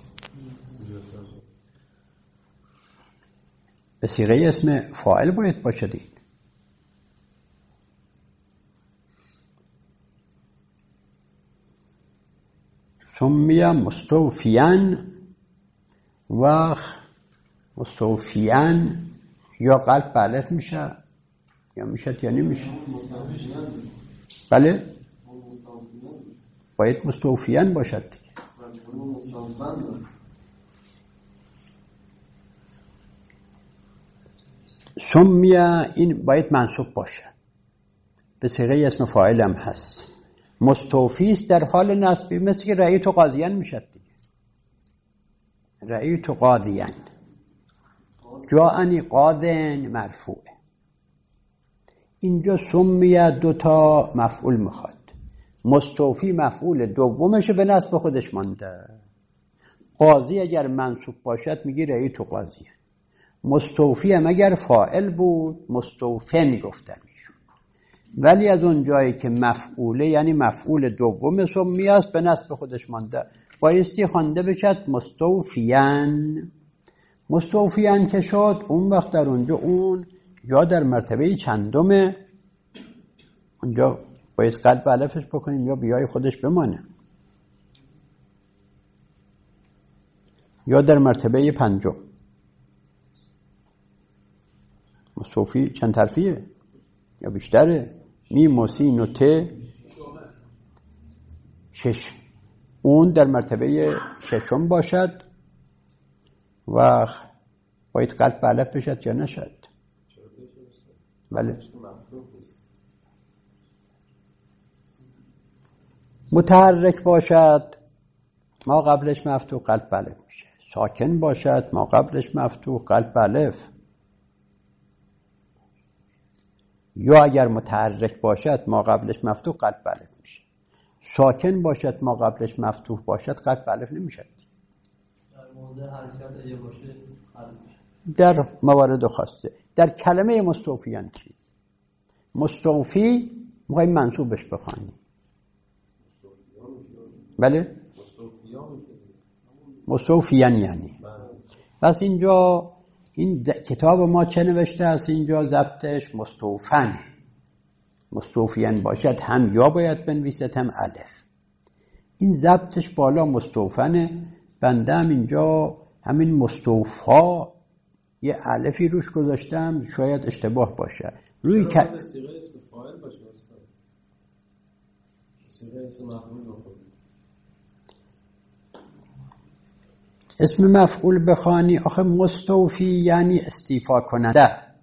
به صیغه اسم فاعل باید باشد. این سمی مستوفیان و مستوفیان یا قلب بلد میشه یا میشه یا نمیشه. بله باید مستوفیان باشد دیگه. سمیه این باید منصوب باشه، به صیغه اسم فاعل هم هست. مستوفی است در حال نصبی، مثل که رأیت قاضیان میشد دیگه. رأیت قاضیان، جاءنی قاضین مرفوعه. اینجا سمیه دوتا مفعول میخواد. مستوفی مفعول دومشه به نصب خودش مانده. قاضی اگر منصوب باشد میگی رأیت قاضیان. مستوفی هم اگر فاعل بود مستوفن گفتن میشون. ولی از اون جایی که مفعوله یعنی مفعول دوم سمیه است به نصب خودش مانده، بایستی خوانده بشد مستوفیان. مستوفیان که شد اون وقت در اونجا اون یا در مرتبه چندمه، اونجا باید قلب علفش بکنیم یا بیای خودش بمانه، یا در مرتبه پنجم. مستوفی چند طرفیه یا بیشتره؟ میم و سین و ت شش، اون در مرتبه ششم باشد و باید قلب علف بشد یا نشد؟ بله. متحرک باشد ما قبلش مفتوح قلب علف میشه. ساکن باشد ما قبلش مفتوح قلب علف. یا اگر متحرک باشد ما قبلش مفتوح قلب علف میشه. ساکن باشد ما قبلش مفتوح باشد قلب علف نمیشه. در موضع حرکت اگه باشه قلب میشه. در موارد خواسته. در کلمه مستوفیان چی؟ مستوفی میخوایم منصوبش بخوانیم. بله؟ مستوفیان یعنی. پس اینجا این کتاب ما چه نوشته است؟ اینجا ضبطش مستوفنه. مستوفیان باشد هم یا باید بنویسد هم الف. این ضبطش بالا مستوفنه. بنده هم اینجا همین مستوفا یه الفی روش گذاشتم، شاید اشتباه باشه. روی چرا به صیغه اسم فاعل باشه استاد؟ صیغه اسم مفعول بخونه. اسم مفعول بخوانی آخه مستوفی یعنی استیفا کننده.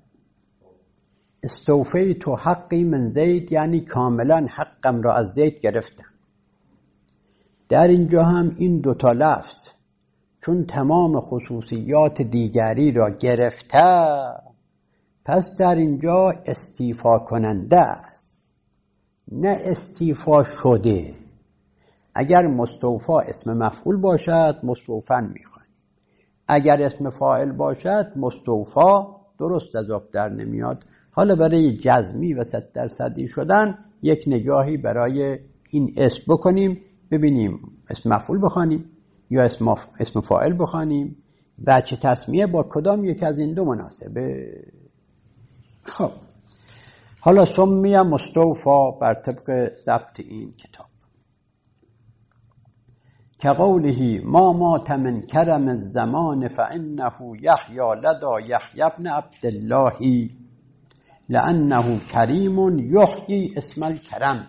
استوفی تو حقی من زید یعنی کاملا حقم را از زید گرفتم. در اینجا هم این دوتا لفظ چون تمام خصوصیات دیگری را گرفته، پس در اینجا استیفا کننده است نه استیفا شده. اگر مستوفا اسم مفعول باشد مستوفن میخوانیم، اگر اسم فاعل باشد مستوفا درست از آب در نمیاد. حالا برای جزمی و صد درصدی شدن یک نگاهی برای این اسم بکنیم، ببینیم اسم مفعول بخوانیم یا اسم اسم فاعل بخوانیم و چه تسمیه با کدام یک از این دو مناسبه. خب حالا سمیه مستوفا بر طبق ضبط این کتاب. که قوله ما مات من کرم الزمان فانه یحیی لدی یحیی ابن عبدالله لانه کریم یحیی اسم الکرم.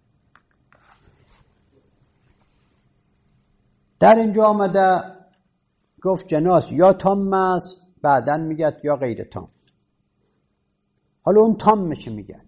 در اینجا آمده گفت جناس یا تام است، بعداً میگه یا غیر تام. حالا اون تام میشه میگه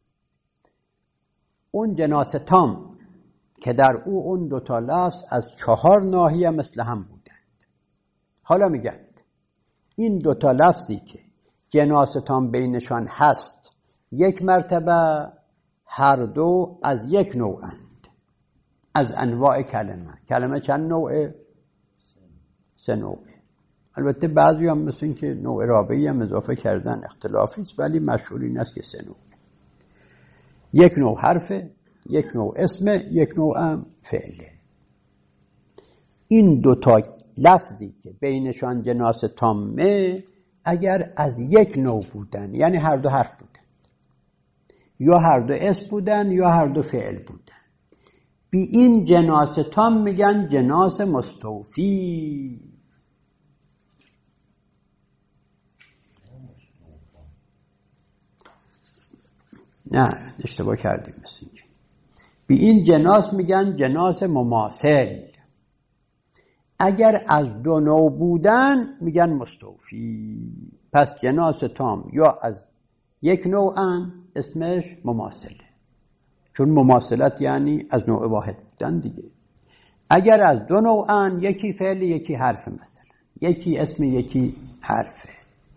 اون جناس تام که در او اون دوتا لفظ از چهار ناحیه مثل هم بودند. حالا میگن این دوتا لفظی که جناس تام بینشان هست یک مرتبه، هر دو از یک نوعند از انواع کلمه. کلمه چند نوعه؟ سه نوعه. البته بعضی هم مثل این که نوع رابعی هم اضافه کردن، اختلافی است، ولی مشهور این است که سه نوعه. یک نوع حرفه، یک نوع اسمه، یک نوع هم فعله. این دوتا لفظی که بینشان جناس تامه اگر از یک نوع بودن، یعنی هر دو حرف بودن یا هر دو اسم بودن یا هر دو فعل بودن، بی این جناس تام میگن جناس مستوفی. نه اشتباه کردیم. مثل به این جناس میگن جناس مماثل. اگر از دو نوع بودن میگن مستوفی. پس جناس تام یا از یک نوعن اسمش مماثله، چون مماثلت یعنی از نوع واحد بودن دیگه. اگر از دو نوعن یکی فعل یکی حرف، مثلا یکی اسم یکی حرفه.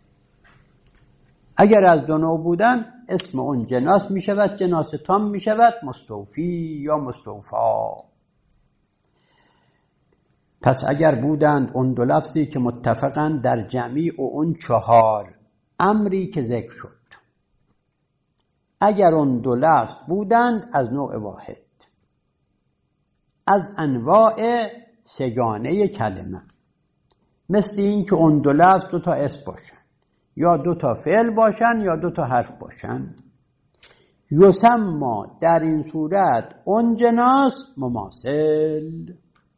اگر از دو نوع بودن اسم اون جناس می شود جناس تام می شود مستوفی یا مستوفا. پس اگر بودند اون دو لفظی که متفقن در جمعی و اون چهار امری که ذکر شد، اگر اون دو لفظ بودند از نوع واحد، از انواع سگانه کلمه، مثل این که اون دو لفظ دو تا اسم باشن یا دو تا فعل باشن یا دو تا حرف باشن، یسمى در این صورت اون جناس مماثل.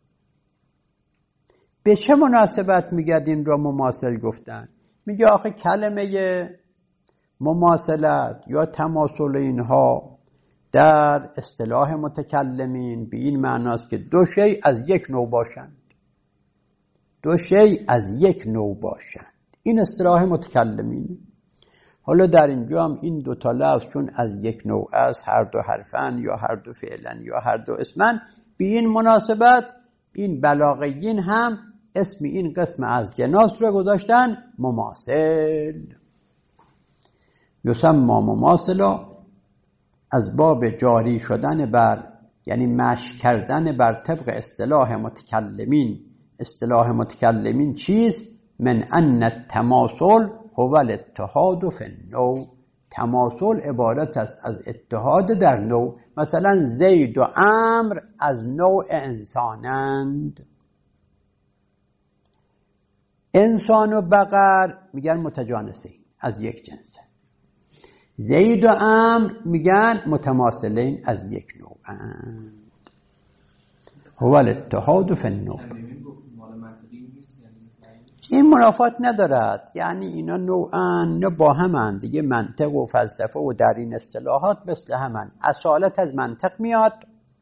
به چه مناسبت میگه این رو مماثل گفتن؟ میگه آخه کلمه مماثلت یا تماثل اینها در اصطلاح متکلمین به این معناست که دو شی از یک نوع باشند، دو شی از یک نوع باشند. این اصطلاح متکلمین. حالا در اینجا هم این دو تا لفظ چون از یک نوع است، هر دو حرفن یا هر دو فعلن یا هر دو اسمن، به این مناسبت این بلاغیین هم اسم این قسم از جناس رو گذاشتن مماثل. یسمى مماثلا از باب جاری شدن بر، یعنی مشی کردن بر طبق اصطلاح متکلمین. اصطلاح متکلمین چیست؟ من ان التماثل هو الاتحاد فی النوع. تماثل عبارت است از اتحاد در نوع. مثلا زید و عمرو از نوع انسانند. انسان و بقر میگن متجانسین، از یک جنس. زید و عمرو میگن متماثلین، از یک نوعند. هو الاتحاد فی النوع. این منافات ندارد، یعنی اینا نوعن نه با همن دیگه. منطق و فلسفه و در این اصطلاحات مثل همن، اصالت از منطق میاد،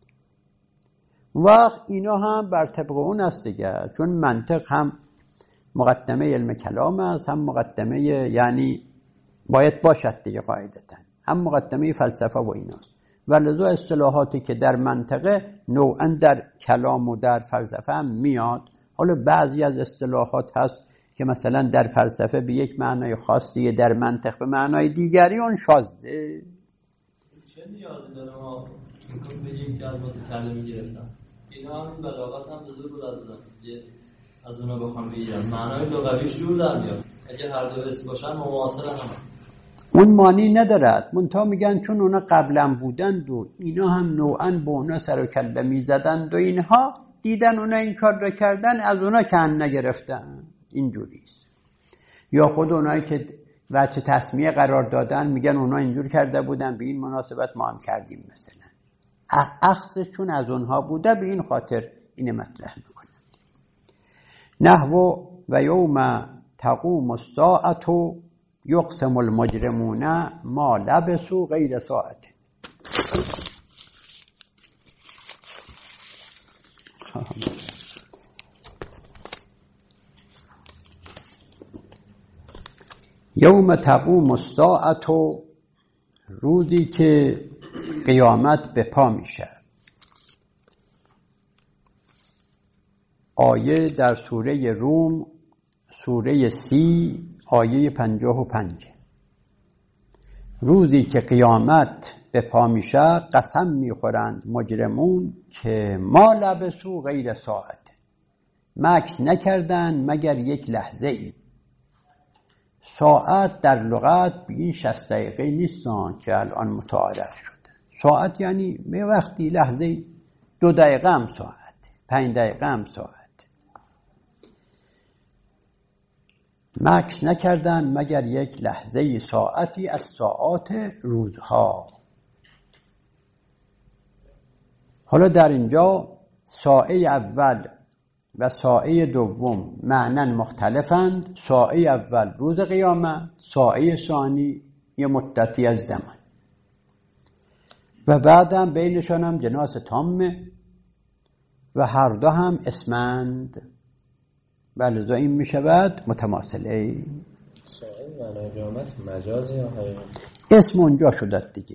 وقت اینا هم بر طبق اون است دیگه. چون منطق هم مقدمه علم کلام است، هم مقدمه یعنی باید باشد دیگه قاعدتا، هم مقدمه فلسفه و ایناست. ولذا اصطلاحاتی که در منطقه نوعا در کلام و در فلسفه هم میاد. حالا بعضی از اصطلاحات هست که مثلا در فلسفه به یک معنای خاصی، در منطق به معنای دیگری اون شاذه. چه نیازی داره ما میگم بگیم که از متکلمی گرفتن؟ اینا هم بلاغت هم بزرگ بود از از اونا بخوام بگیرم معنای لغویش جور در میاد. اگه هر دو اسم باشن مماثل هم اون معنی ندارد. منتها میگن چون اونا قبلا بودند و اینا هم نوعا به اونا سر و کله میزدند و اینها دیدن اونا این کار رو کردن، از اونا کن نگرفتن. اینجوریست. یا خود اونایی که وجه تسمیه قرار دادن میگن اونا اینجور کرده بودن، به این مناسبت ما هم کردیم. مثلا اخذش چون از اونها بوده، به این خاطر این مطرح میکنند. نحو و یوم تقوم الساعة یقسم المجرمون ما لبسوا غیر ساعت. یوم تقوم الساعة، روزی که قیامت به پا میشه. آیه در سوره روم، سوره سی، آیه پنجاه و پنج. روزی که قیامت به پا میشه قسم میخورند مجرمون که ما لبسوا غیر ساعت، مکث نکردن مگر یک لحظه ای. ساعت در لغت به این شصت دقیقه نیستن که الان متعارف شده. ساعت یعنی به وقتی، لحظه، دو دقیقه هم ساعت، پنج دقیقه هم ساعت. مکث نکردن مگر یک لحظه، ساعتی از ساعات روزها. حالا در اینجا ساعه اول و ساعه دوم معنن مختلفند. ساعه اول روز قیامت، ساعه ثانی یه مدتی از زمان. و بعدم بینشان هم جناس تامه و هر دو هم اسمند، ولذا این می شود متماثله. سوال معنای قیامت مجازی یا حقیقت؟ اسم اونجا شدد دیگه.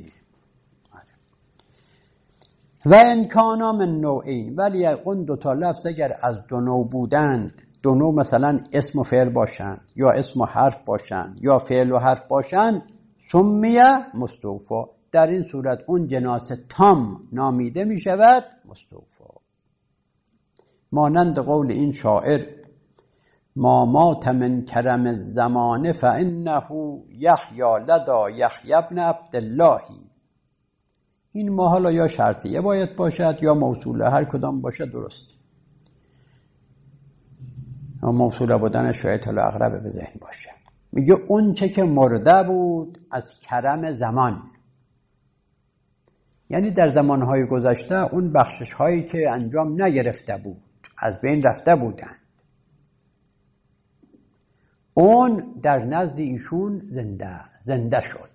و امکانا من نوعین، ولی اون دو تا لفظ اگر از دو نوع بودند، دو نوع مثلا اسم و فعل باشند یا اسم و حرف باشند یا فعل و حرف باشند، سمیه مستوفا، در این صورت اون جناس تام نامیده می شود مستوفا. مانند قول این شاعر: ما مات من کرم الزمان فانه یحیی لدی یحیی ابن عبدالله. این ما حالا یا شرطیه باید باشد یا موصوله، هر کدام باشه درست. موصوله بودن شاید حالا اقرب به ذهن باشه. میگه اون چه که مرده بود از کرم زمان، یعنی در زمانهای گذشته اون بخشش هایی که انجام نگرفته بود، از بین رفته بودند، اون در نزد ایشون زنده زنده شد.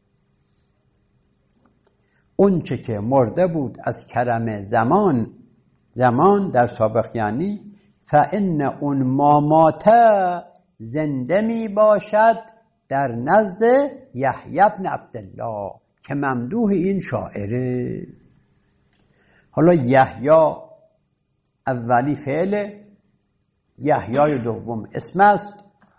اون چه که مرده بود از کرم زمان، زمان در سابق یعنی، فان اون ما ماته زنده می باشد در نزد یحیی بن عبدالله که ممدوح این شاعره. حالا یحیی اولی فعل، یحیی دوم اسم است،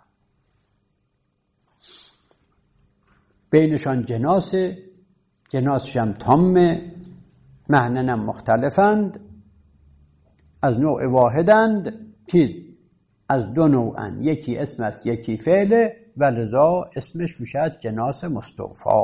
بینشان جناس، جناسش هم تامه، معنن هم مختلفند، از نوع واحدند، چیز از دو نوعن، یکی اسم است یکی فعله، ولذا اسمش میشه جناس مستوفا.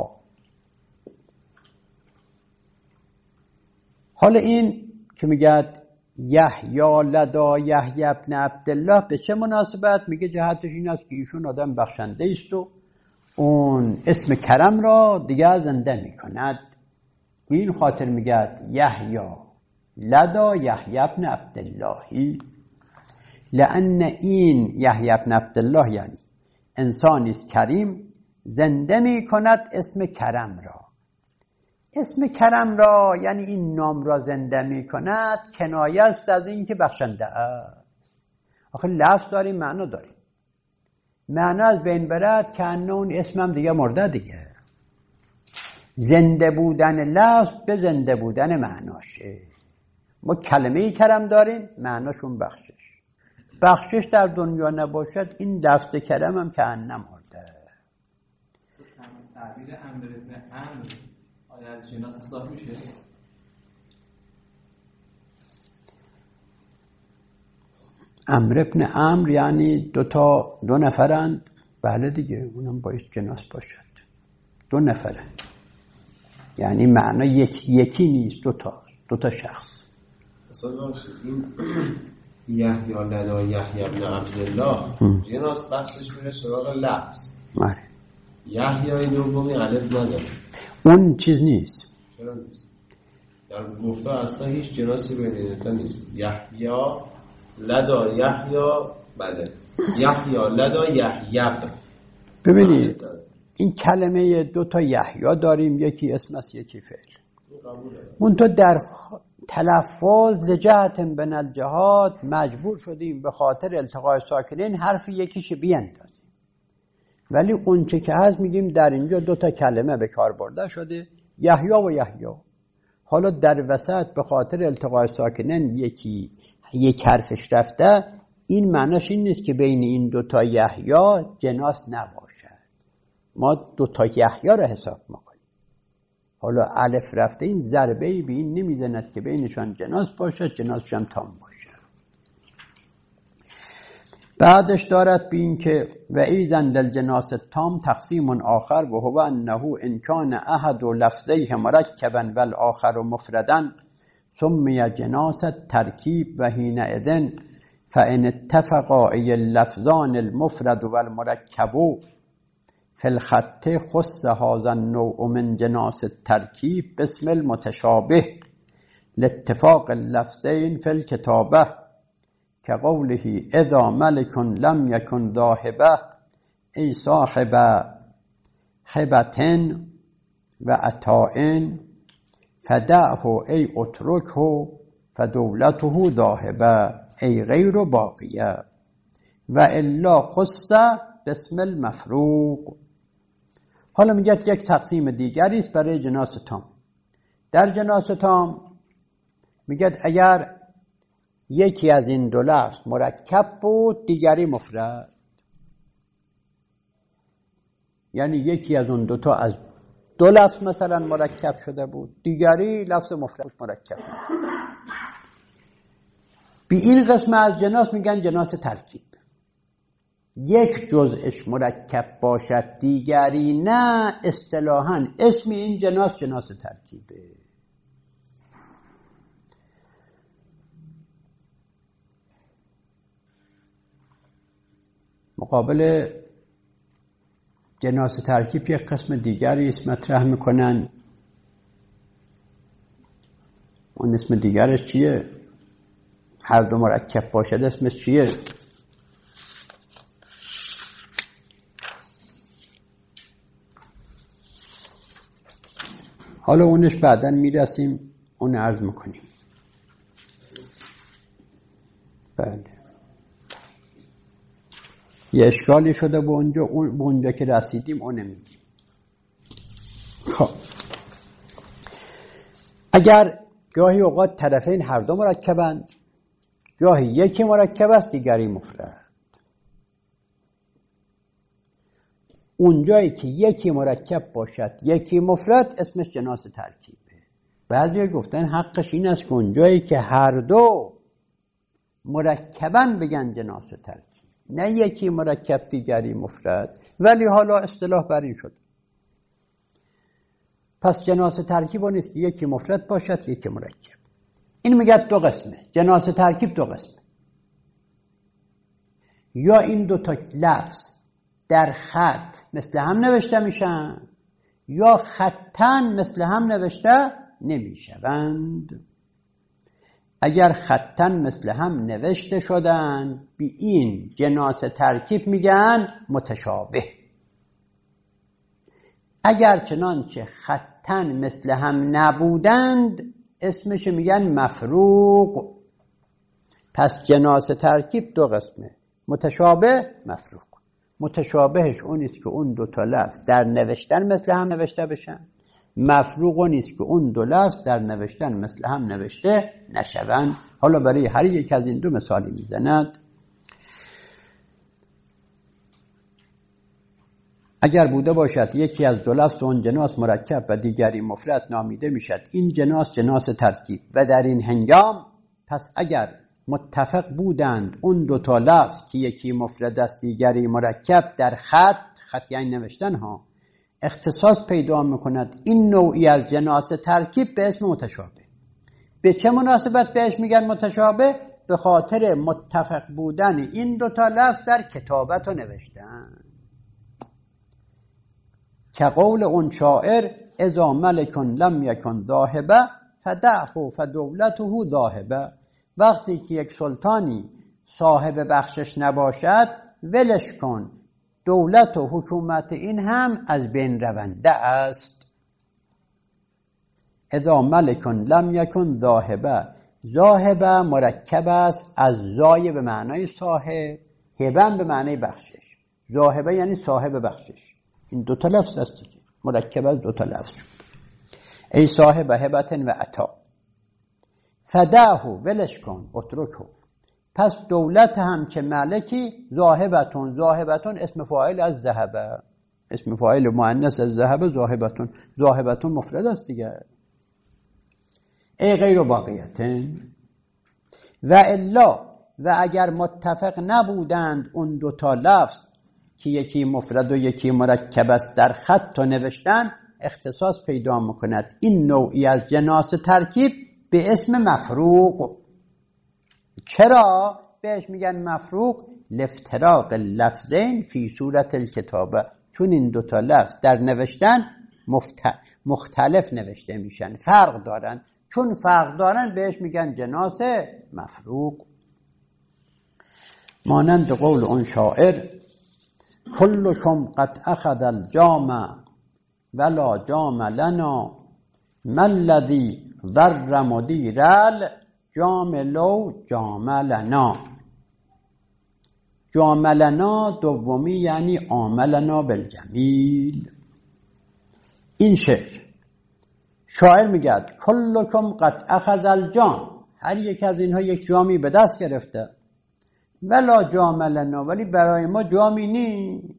حالا این که میگه یحیی لدا یحیی ابن عبدالله به چه مناسبت؟ میگه جهتش این است که ایشون آدم بخشنده است و اون اسم کرم را دیگه زنده میکند. به این خاطر میگه یحیی لدا یحیی ابن عبدالله، لأن این یحیی ابن عبدالله یعنی انسانی است کریم، زنده میکند اسم کرم را. اسم کرم را یعنی این نام را زنده میکند، کنایه است از این که بخشنده است. آخه لفظ داریم، معنا داریم. معنا از بین برد که انه اون اسمم دیگه مرده دیگه. زنده بودن لفظ به زنده بودن معناشه. ما کلمه کرم داریم، معناشون بخشش. بخشش در دنیا نباشد، این لفظ کرم هم که انه مرده. تعبیر امر ابن امر آیا از جناس حساب میشه؟ امر ابن امر یعنی دو تا دو نفرند، بله دیگه، اونم باید جناس باشد. دو نفرند یعنی معنا یک یکی نیست، دو تا دو تا شخص. مثلا این یحیی لدا یحیی ابن عبدالله جناس بحثش میره سراغ لفظ. آره. یحیی دومی الف نداره، اون چیز نیست. چرا نیست؟ در گفته اصلا هیچ جناسی بین این دوتا نیست. یحیی لدا یحیی، بله، یحیی لدا یحیی. ببینید این کلمه دو تا یحیی داریم، یکی اسم است یکی فعل. اون تو در تلفظ لجهت بین الجهات مجبور شدیم به خاطر التقاء ساکنین حرف یکیش بیاندازیم، ولی اون چه که هست میگیم در اینجا دو تا کلمه به کار برده شده، یحیی و یحیی. حالا در وسط به خاطر التقاء ساکنین یکی یک حرفش رفته، این معناش این نیست که بین این دو تا یحیی جناس نباشد. ما دو تا یحیی را حساب میکنیم. حالا الف رفته، این ضربه‌ای به این نمیزند که بینشان جناس باشد، جناسش هم تام باشد. بعدش دارد به این که و ایزن للجناس تام تقسیم آخر و هو انه ان کان احد لفظیه مرکبا والآخر مفردا سمی جناس ترکیب و حینئذ فان اتفقا ای اللفظان المفرد والمرکب فی الخط خص هذا النوع من جناس الترکیب باسم المتشابه لاتفاق اللفظین فی الکتابه كقوله اذا ملك لم يكن ذاهبه ای صاحب خبتن و عطائن فدعه ای اترکه فدولته ذاهبه ای غیر باقیه و الا خص باسم المفروق. حالا میگه یک تقسیم دیگری است برای جناس تام. در جناس تام میگه اگر یکی از این دو لفظ مرکب بود دیگری مفرد، یعنی یکی از اون دوتا از دو لفظ مثلا مرکب شده بود دیگری لفظ مفرد مرکب بود، بی این قسم از جناس میگن جناس ترکیب. یک جزءش مرکب باشد دیگری نه، اصطلاحاً اسم این جناس جناس ترکیبه. مقابل جناس ترکیب یک قسم دیگری اسم مطرح میکنن. اون اسم دیگرش چیه؟ هر دو مرکب باشد اسمش چیه؟ حالا اونش بعداً میرسیم اون عرض میکنیم. بله یه اشکالی شده به اونجا، اون به اونجا که رسیدیم اون نمیگیم. خب اگر گاهی اوقات طرفین هر دو مرکبند، گاهی یکی مرکب است دیگری مفرد، اونجایی که یکی مرکب باشد یکی مفرد اسمش جناس ترکیبه. بعضی گفتن حقش این است که اونجایی که هر دو مرکبن بگن جناس ترکیب، نه یکی مرکب دیگری مفرد. ولی حالا اصطلاح بر این شد. پس جناس ترکیب اون است که یکی مفرد باشد یکی مرکب. این میگه دو قسمه، جناس ترکیب دو قسمه. یا این دو تا لفظ در خط مثل هم نوشته میشن یا خطن مثل هم نوشته نمیشوند. اگر خطن مثل هم نوشته شدن بی این جناس ترکیب میگن متشابه. اگر چنانچه خطن مثل هم نبودند اسمش میگن مفروق. پس جناس ترکیب دو قسمه، متشابه مفروق. متشابهش اونیست که اون دو تا لفظ در نوشتن مثل هم نوشته بشن، مفروق اونیست که اون دو لفظ در نوشتن مثل هم نوشته نشوند. حالا برای هر یک از این دو مثالی میزند. اگر بوده باشد یکی از دو لفظ اون جناس مرکب و دیگری مفرد نامیده میشد، این جناس جناس ترکیب و در این هنگام پس اگر متفق بودند اون دو تا لفظ که یکی مفرد است دیگری مرکب در خط، خط یعنی نوشتن ها، اختصاص پیدا میکند این نوعی از جناس ترکیب به اسم متشابه. به چه مناسبت بهش میگن متشابه؟ به خاطر متفق بودن این دو تا لفظ در کتابت و نوشتن. که قول اون شاعر اذا ملک لم یکن ذاهبه فدعه فدولته ذاهبه. وقتی که یک سلطانی صاحب بخشش نباشد ولش کن، دولت و حکومت این هم از بین رونده است. اذا ملک لم یکن ذاهبه، ذاهبه مرکب است از زای به معنای صاحب، هبن به معنای بخشش. ذاهبه یعنی صاحب بخشش. این دو تا لفظ است که مرکب از دو تا لفظ شد. ای صاحب هبتن و عطا. فدعه ولش کن، اترکه. پس دولت هم که ملکی ذاهبتون، ذاهبتون اسم فاعل از ذهبه، اسم فاعل مؤنث از ذهبه ذاهبتون، ذاهبتون مفرد است دیگه. ای غیر باقیتن و الا، و اگر متفق نبودند اون دو تا لفظ که یکی مفرد و یکی مرکب است در خط و نوشتن، اختصاص پیدا میکند این نوعی از جناس ترکیب به اسم مفروق. چرا بهش میگن مفروق؟ لافتراق اللفظین فی صورت الکتابه، چون این دوتا لفظ در نوشتن مختلف نوشته میشن، فرق دارن. چون فرق دارن بهش میگن جناس مفروق. مانند قول اون شاعر کلکم قد اخذ الجام ولا جام لنا من الذی ذر مدیر الجامل جاملنا. جاملنا دومی یعنی عاملنا بالجمیل. این شعر شاعر میگه کلکم قد اخذ الجام، هر یک از اینها یک جامی به دست گرفته، ولا جام لنا، ولی برای ما جامی نیست.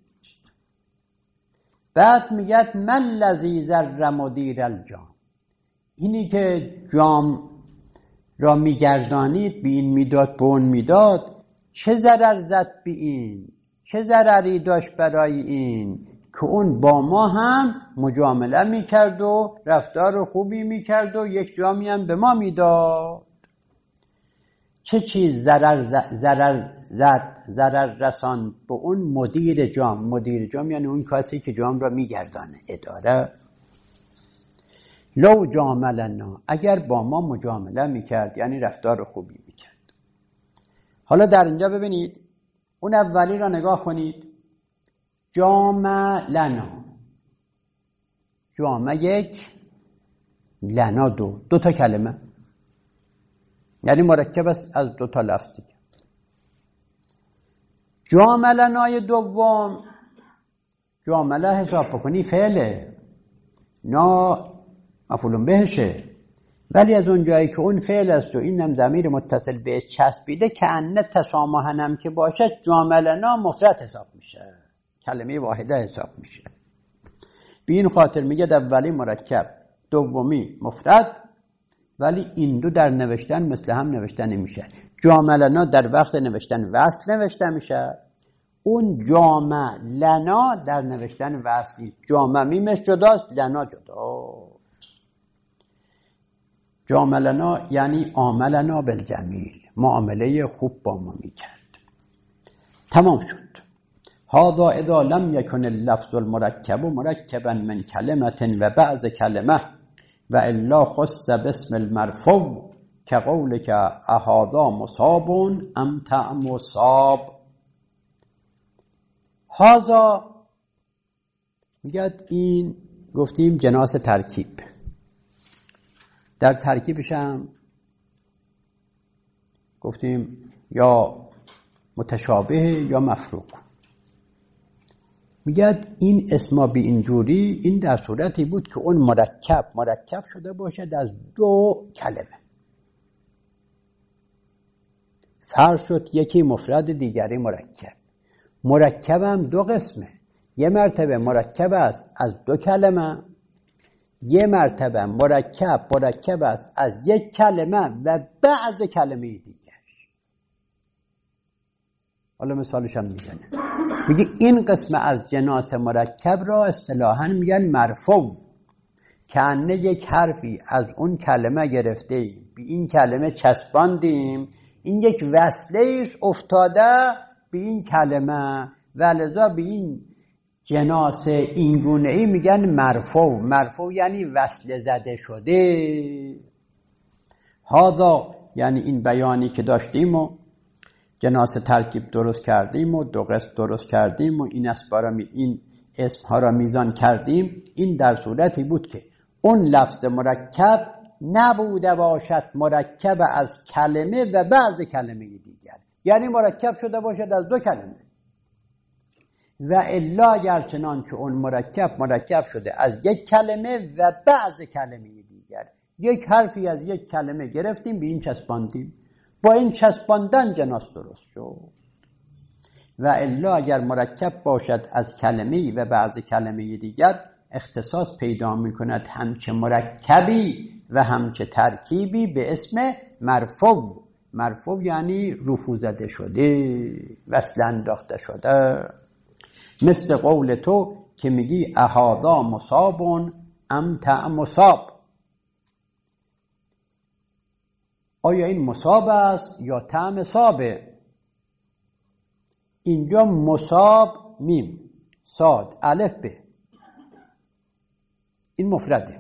بعد میگه من الذی ذر مدیر الجام، اینی که جام را میگردانید به این میداد به اون میداد، چه ضرر زد به این، چه ضرری داشت برای این که اون با ما هم مجامله میکرد و رفتار خوبی میکرد و یک جامی هم به ما میداد. چه چیز ضرر ضرر زد ضرر رساند به اون مدیر جام. مدیر جام یعنی اون کسی که جام را میگردانه، اداره. لو جاملنا، اگر با ما مجامله میکرد یعنی رفتار خوبی میکرد. حالا در اینجا ببینید اون اولی را نگاه کنید، جام لنا، جام یک، لنا دو، دو تا کلمه، یعنی مرکب است از دو تا لفظ دیگه. جام لنای دوم، جامله حساب بکنی فعله، نا مفعول بهشه، ولی از اون جایی که اون فعل است و اینم ضمیر متصل به چسبیده که انه تسامحنم که باشه، جام لنا مفرد حساب میشه، کلمه واحده حساب میشه. به این خاطر میگه اولی مرکب دومی مفرد، ولی این دو در نوشتن مثل هم نوشته نمیشه. جام لنا در وقت نوشتن وصل نوشته میشه، اون جام لنا در نوشتن وصل نیست. جام میمش جداست، لنا جداست. جام لنا یعنی عاملنا بالجمیل، معامله خوب با ما میکرد. تمام شد. هذا اذا لم يكن اللفظ المركب مركبا من كلمة و بعض کلمه و الا خص باسم المرفوع كقولك اهذا مصاب ام طعم مصاب. هذا میگه این گفتیم جناس ترکیب، در ترکیبش هم گفتیم یا متشابه یا مفروق. میگه این اسما بی اینجوری، این در صورتی بود که اون مرکب مرکب شده باشد از دو کلمه. فرض شد یکی مفرد دیگری مرکب. مرکب هم دو قسمه، یه مرتبه مرکب است از دو کلمه، یه مرتبه مرکب مرکب است از یک کلمه و بعض کلمه دیگر. حالا مثالش هم میزنه، میگه این قسم از جناس مرکب را اصطلاحاً میگن مرفوع، که انه یک حرفی از اون کلمه گرفته به این کلمه چسباندیم، این یک وصله افتاده به این کلمه و لذا به این جناس اینگونه ای میگن مرفوع. مرفوع یعنی وصله زده شده. هذا یعنی این بیانی که داشتیم و جناس ترکیب درست کردیم و دو قسم درست کردیم و این اسم می این اسم ها را میزان کردیم، این در صورتی بود که اون لفظ مرکب نبوده باشد مرکب از کلمه و بعض کلمه دیگر، یعنی مرکب شده باشد از دو کلمه. و الا گرچنان که اون مرکب مرکب شده از یک کلمه و بعض کلمه دیگر، یک حرفی از یک کلمه گرفتیم به این چسباندیم، با این چسباندن جناس درست شد. و الا اگر مرکب باشد از کلمه و بعض کلمه دیگر، اختصاص پیدا میکند همچه مرکبی و همچه ترکیبی به اسم مرفوع. مرفوع یعنی رفو زده شده، وصل انداخته شده. مثل قول تو که میگی اهذا مصاب ام طعم مصاب، آیا این مصاب است یا طعم صابه؟ اینجا مصاب میم صاد الف به، این مفرده.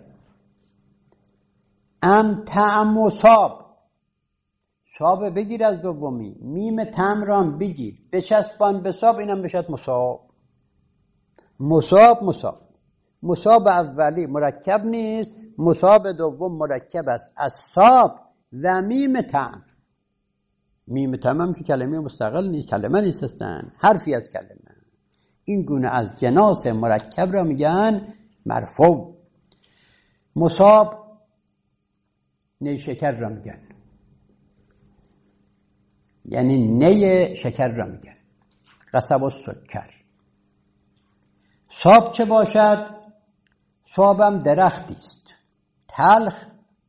ام طعم مصاب، صاب بگیر از دومی، میم طعم رام بگیر بچسبان به صاب، اینم بشد مصاب. مصاب مصاب مصاب اولی مرکب نیست، مصاب دوم مرکب است از صاب و میم طعم. میم طعم هم که کلمه مستقل نیست، کلمه نیست هستن، حرفی از کلمه. این گونه از جناس مرکب را میگن مرفوع. مصاب نیشکر را میگن، یعنی نی شکر را میگن، قصب و سکر. صاب چه باشد؟ صابم درختی است تلخ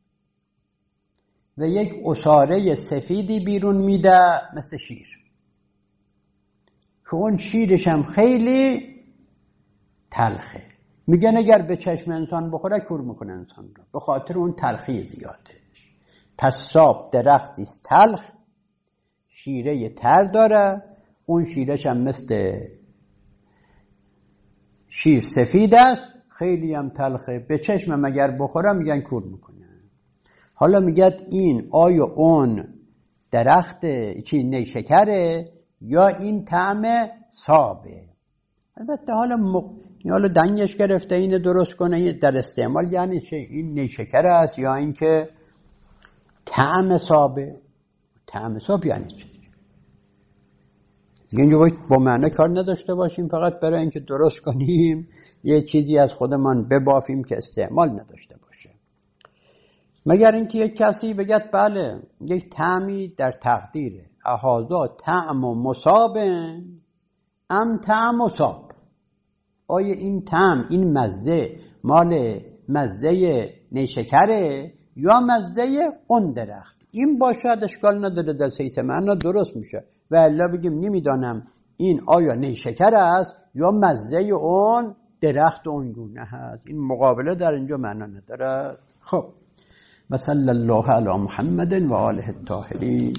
و یک عصاره سفیدی بیرون میده مثل شیر، که اون شیرش هم خیلی تلخه. میگن اگر به چشم انسان بخوره کور میکنه انسان رو، به خاطر اون تلخی زیاده. پس صاب درختی است تلخ، شیره تر داره، اون شیرش هم مثل شیر سفید است، خیلی هم تلخه، به چشم اگر بخوره میگن کور میکنه. حالا میگد این آیا اون درخت چی نیشکره یا این طعم صابه؟ البته حالا مق... حالا دنگش گرفته اینه درست کنه در استعمال، یعنی چه این نیشکر است یا این که طعم صابه. طعم صاب یعنی چه؟ اینجا باید با معنی کار نداشته باشیم، فقط برای اینکه درست کنیم یه چیزی از خودمان ببافیم که استعمال نداشته باشه. مگر اینکه یک کسی بگد بله یک طعمی در تقدیره، اهازا طعم و مصابن ام طعم و صاب. آیا این طعم، این مزه مال مزه نیشکره یا مزه اون درخت؟ این باشد اشکال نداره، در سیس معنا درست میشه. و الا بگیم نمیدانم این آیا نیشکر است یا مزه اون درخت اون گونه هست. این مقابله در اینجا معنا نداره. خب و صلی الله علی محمد و آله الطاهرین.